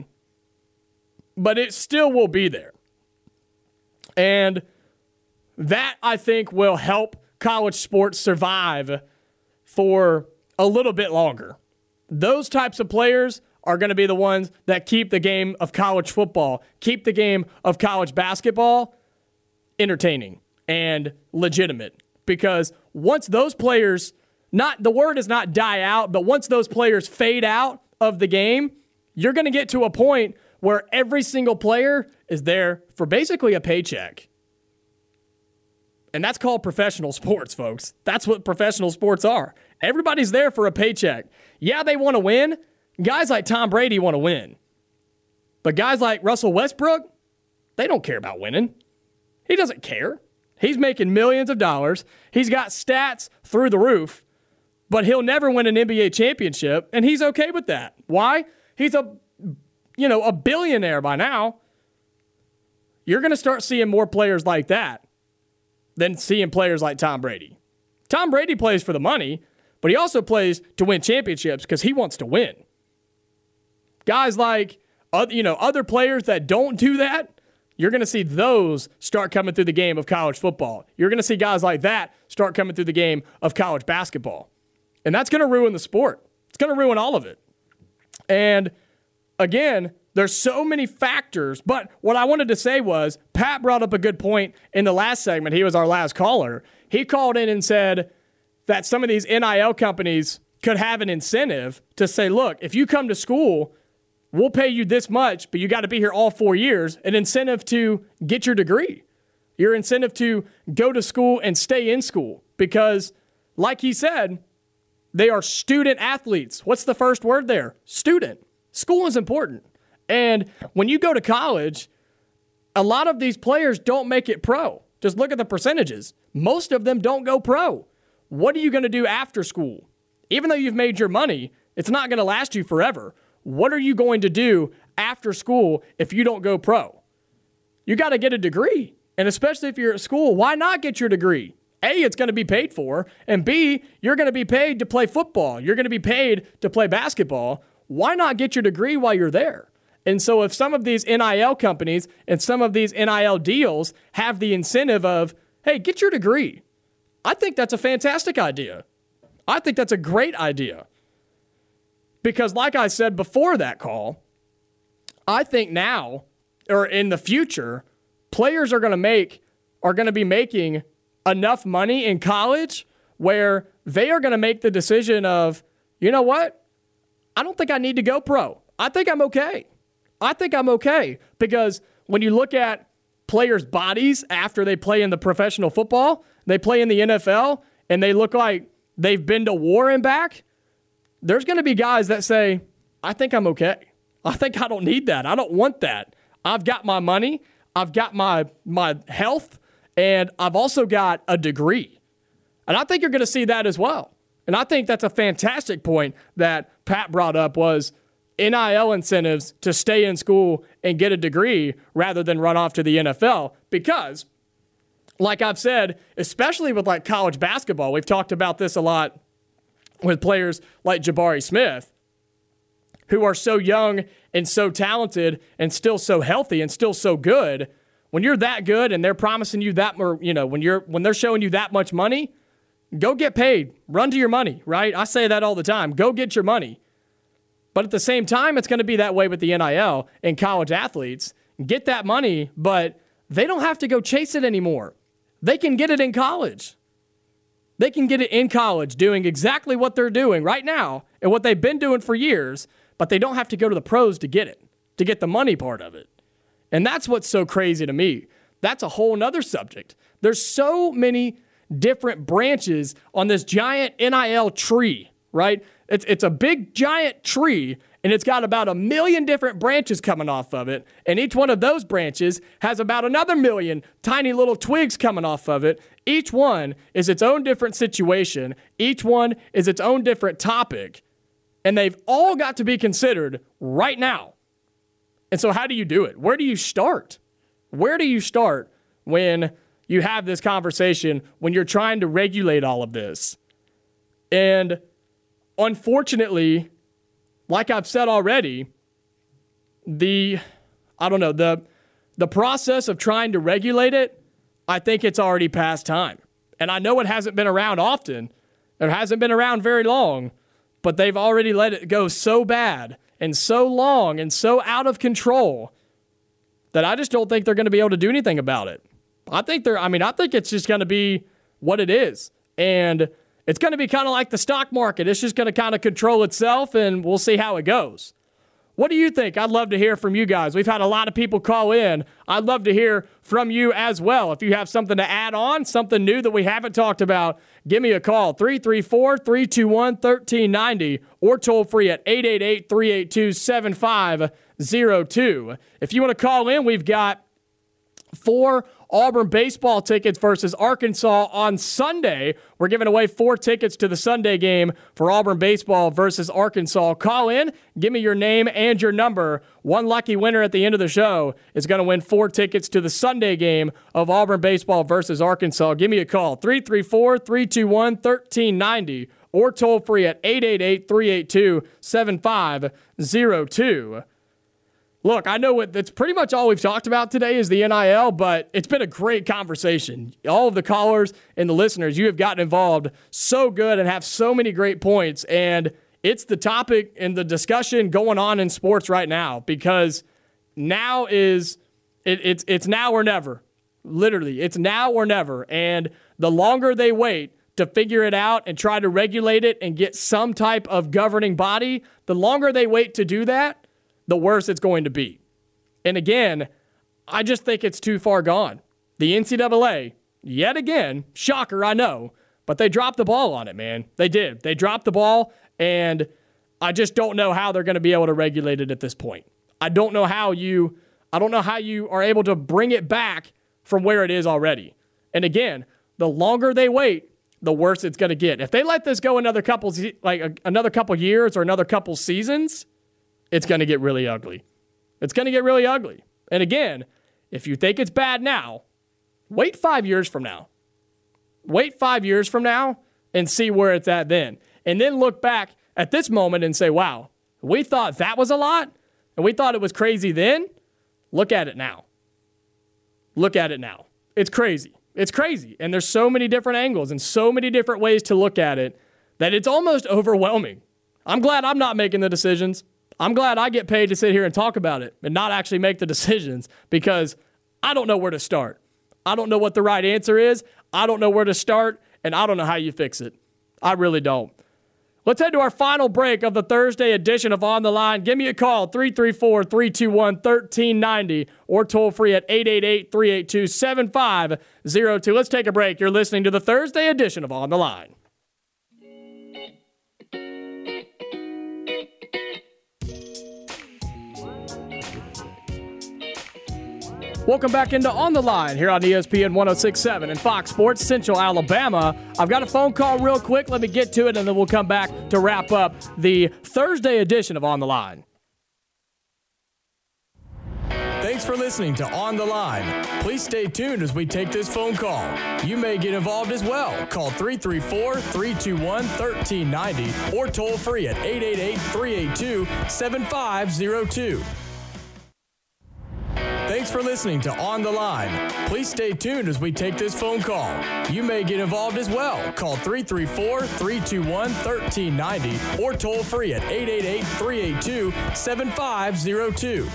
but it still will be there. And that, I think, will help college sports survive for a little bit longer. Those types of players are going to be the ones that keep the game of college football, keep the game of college basketball entertaining and legitimate. Because once those players, the word is not die out, but once those players fade out of the game, you're going to get to a point where every single player is there for basically a paycheck. And that's called professional sports, folks. That's what professional sports are. Everybody's there for a paycheck. Yeah, they want to win. Guys like Tom Brady want to win. But guys like Russell Westbrook, they don't care about winning. He doesn't care. He's making millions of dollars. He's got stats through the roof, but he'll never win an NBA championship, and he's okay with that. Why? He's a billionaire by now. You're going to start seeing more players like that than seeing players like Tom Brady. Tom Brady plays for the money, but he also plays to win championships because he wants to win. Guys like other players that don't do that, you're going to see those start coming through the game of college football. You're going to see guys like that start coming through the game of college basketball. And that's going to ruin the sport. It's going to ruin all of it. And again, there's so many factors, but what I wanted to say was Pat brought up a good point in the last segment. He was our last caller. He called in and said that some of these NIL companies could have an incentive to say, look, if you come to school, we'll pay you this much, but you got to be here all 4 years. An incentive to get your degree. Your incentive to go to school and stay in school. Because, like he said, they are student athletes. What's the first word there? Student. School is important. And when you go to college, a lot of these players don't make it pro. Just look at the percentages. Most of them don't go pro. What are you going to do after school? Even though you've made your money, it's not going to last you forever. What are you going to do after school if you don't go pro? You got to get a degree. And especially if you're at school, why not get your degree? A, it's going to be paid for. And B, you're going to be paid to play football. You're going to be paid to play basketball. Why not get your degree while you're there? And so if some of these NIL companies and some of these NIL deals have the incentive of, hey, get your degree, I think that's a fantastic idea. I think that's a great idea. Because like I said before that call, I think now or in the future, players are going to be making enough money in college where they are going to make the decision of, you know what? I don't think I need to go pro. I think I'm okay. Because when you look at players' bodies after they play in the professional football, they play in the NFL, and they look like they've been to war and back, there's going to be guys that say, I think I'm okay. I think I don't need that. I don't want that. I've got my money. I've got my health, and I've also got a degree. And I think you're going to see that as well. And I think that's a fantastic point that Pat brought up was NIL incentives to stay in school and get a degree rather than run off to the NFL. Because, like I've said, especially with like college basketball, we've talked about this a lot with players like Jabari Smith, who are so young and so talented and still so healthy and still so good. When you're that good and they're promising you that, or when they're showing you that much money, go get paid. Run to your money, right? I say that all the time. Go get your money. But at the same time, it's going to be that way with the NIL and college athletes. Get that money, but they don't have to go chase it anymore. They can get it in college. They can get it in college doing exactly what they're doing right now and what they've been doing for years, but they don't have to go to the pros to get it, to get the money part of it. And that's what's so crazy to me. That's a whole nother subject. There's so many different branches on this giant NIL tree, right? It's a big giant tree, and it's got about 1 million different branches coming off of it, and each one of those branches has about another 1 million tiny little twigs coming off of it. Each one is its own different situation. Each one is its own different topic, and they've all got to be considered right now. And so how do you do it? Where do you start? Where do you start when you have this conversation, when you're trying to regulate all of this? And unfortunately, like I've said already, the process of trying to regulate it, I think it's already past time. And I know it hasn't been around often. It hasn't been around very long, but they've already let it go so bad and so long and so out of control that I just don't think they're going to be able to do anything about it. I think it's just going to be what it is. And it's going to be kind of like the stock market. It's just going to kind of control itself, and we'll see how it goes. What do you think? I'd love to hear from you guys. We've had a lot of people call in. I'd love to hear from you as well. If you have something to add on, something new that we haven't talked about, give me a call, 334-321-1390, or toll free at 888-382-7502. If you want to call in, we've got 4 Auburn baseball tickets versus Arkansas on Sunday. We're giving away 4 tickets to the Sunday game for Auburn baseball versus Arkansas. Call in, give me your name and your number. One lucky winner at the end of the show is going to win 4 tickets to the Sunday game of Auburn baseball versus Arkansas. Give me a call, 334-321-1390, or toll free at 888-382-7502. Look, I know that's pretty much all we've talked about today is the NIL, but it's been a great conversation. All of the callers and the listeners, you have gotten involved so good and have so many great points, and it's the topic and the discussion going on in sports right now, because now is it's now or never. Literally, it's now or never, and the longer they wait to figure it out and try to regulate it and get some type of governing body, the longer they wait to do that, the worse it's going to be. And again, I just think it's too far gone. The NCAA, yet again, shocker, I know, but they dropped the ball on it, man. They did. They dropped the ball, and I just don't know how they're going to be able to regulate it at this point. I don't know how you are able to bring it back from where it is already. And again, the longer they wait, the worse it's going to get. If they let this go another couple years or another couple seasons, it's going to get really ugly. It's going to get really ugly. And again, if you think it's bad now, wait 5 years from now. Wait 5 years from now and see where it's at then. And then look back at this moment and say, wow, we thought that was a lot and we thought it was crazy then. Look at it now. Look at it now. It's crazy. It's crazy. And there's so many different angles and so many different ways to look at it that it's almost overwhelming. I'm glad I'm not making the decisions. I'm glad I get paid to sit here and talk about it and not actually make the decisions, because I don't know where to start. I don't know what the right answer is. I don't know where to start, and I don't know how you fix it. I really don't. Let's head to our final break of the Thursday edition of On the Line. Give me a call, 334-321-1390, or toll free at 888-382-7502. Let's take a break. You're listening to the Thursday edition of On the Line. Welcome back into On the Line here on ESPN 106.7 and Fox Sports Central Alabama. I've got a phone call real quick. Let me get to it, and then we'll come back to wrap up the Thursday edition of On the Line. Thanks for listening to On the Line. Please stay tuned as we take this phone call. You may get involved as well. Call 334-321-1390 or toll free at 888-382-7502. Thanks for listening to On the Line. Please stay tuned as we take this phone call. You may get involved as well. Call 334-321-1390 or toll free at 888-382-7502.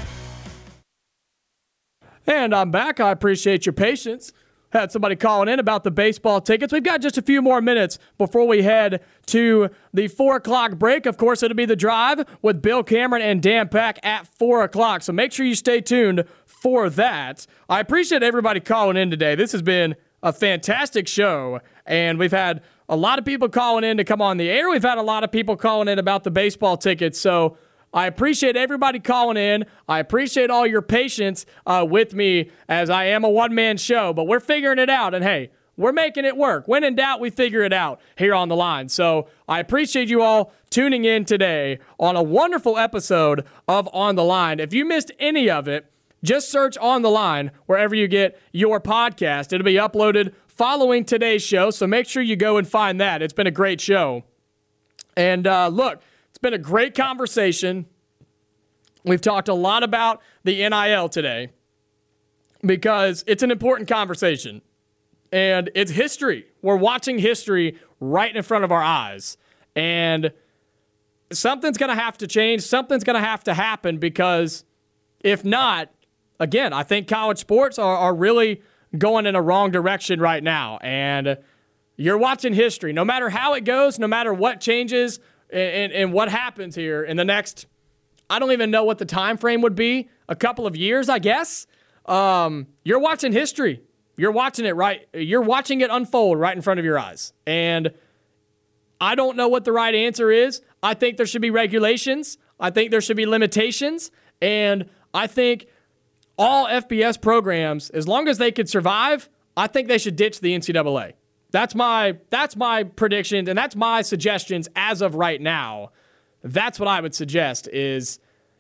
And I'm back. I appreciate your patience. Had somebody calling in about the baseball tickets. We've got just a few more minutes before we head to the 4 o'clock break. Of course, it'll be The Drive with Bill Cameron and Dan Pack at 4 o'clock. So make sure you stay tuned for that. I appreciate everybody calling in today. This has been a fantastic show, and we've had a lot of people calling in to come on the air. We've had a lot of people calling in about the baseball tickets. So I appreciate everybody calling in. I appreciate all your patience with me, as I am a one-man show, but we're figuring it out. And hey, we're making it work. When in doubt, we figure it out here on the line. So I appreciate you all tuning in today on a wonderful episode of On the Line. If you missed any of it, just search On the Line wherever you get your podcast. It'll be uploaded following today's show, so make sure you go and find that. It's been a great show. And look, been a great conversation. We've talked a lot about the NIL today because it's an important conversation. And it's history. We're watching history right in front of our eyes. And something's going to have to change. Something's going to have to happen because if not, again, I think college sports are really going in a wrong direction right now. And you're watching history. No matter how it goes, no matter what changes and what happens here in the next, I don't even know what the time frame would be, a couple of years, I guess. You're watching history. You're watching it right. You're watching it unfold right in front of your eyes. And I don't know what the right answer is. I think there should be regulations. I think there should be limitations. And I think all FBS programs, as long as they could survive, I think they should ditch the NCAA. That's my prediction, and that's my suggestions as of right now. That's what I would suggest is,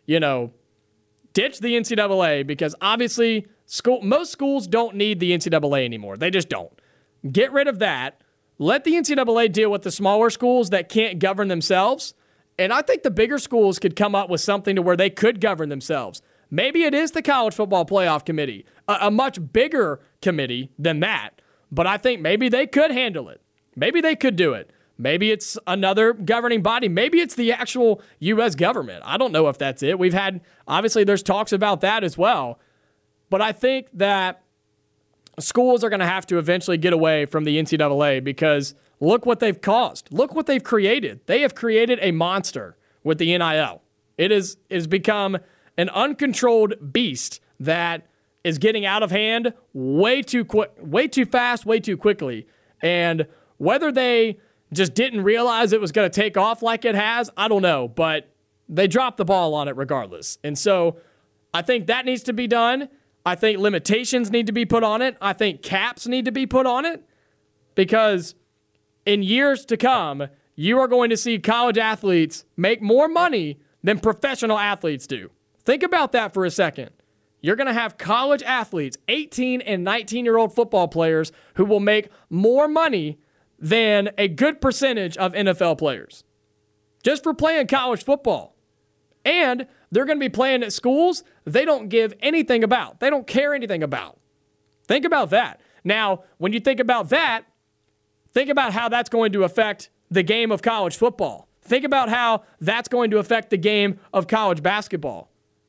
ditch the NCAA because obviously most schools don't need the NCAA anymore. They just don't. Get rid of that. Let the NCAA deal with the smaller schools that can't govern themselves. And I think the bigger schools could come up with something to where they could govern themselves. Maybe it is the College Football Playoff Committee, a much bigger committee than that. But I think maybe they could handle it. Maybe they could do it. Maybe it's another governing body. Maybe it's the actual U.S. government. I don't know if that's it. Obviously there's talks about that as well. But I think that schools are going to have to eventually get away from the NCAA because look what they've caused. Look what they've created. They have created a monster with the NIL. It has become an uncontrolled beast that is getting out of hand way too fast, way too quickly. And whether they just didn't realize it was going to take off like it has, I don't know. But they dropped the ball on it regardless. And so I think that needs to be done. I think limitations need to be put on it. I think caps need to be put on it because in years to come, you are going to see college athletes make more money than professional athletes do. Think about that for a second. You're going to have college athletes, 18 and 19-year-old football players, who will make more money than a good percentage of NFL players just for playing college football. And they're going to be playing at schools they don't give anything about. They don't care anything about. Think about that. Now, when you think about that, think about how that's going to affect the game of college football. Think about how that's going to affect the game of college basketball.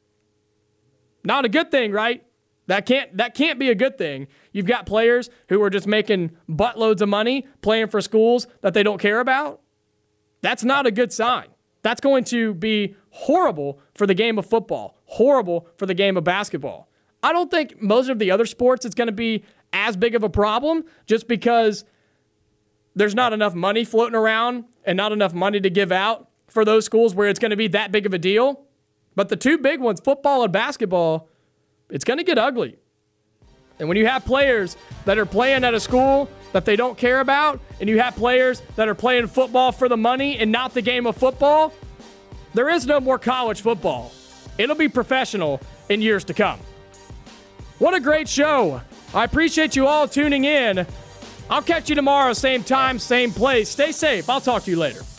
Not a good thing, right? That can't be a good thing. You've got players who are just making buttloads of money playing for schools that they don't care about. That's not a good sign. That's going to be horrible for the game of football, horrible for the game of basketball. I don't think most of the other sports it's going to be as big of a problem just because there's not enough money floating around and not enough money to give out for those schools where it's going to be that big of a deal. But the two big ones, football and basketball, it's going to get ugly. And when you have players that are playing at a school that they don't care about, and you have players that are playing football for the money and not the game of football, there is no more college football. It'll be professional in years to come. What a great show. I appreciate you all tuning in. I'll catch you tomorrow, same time, same place. Stay safe. I'll talk to you later.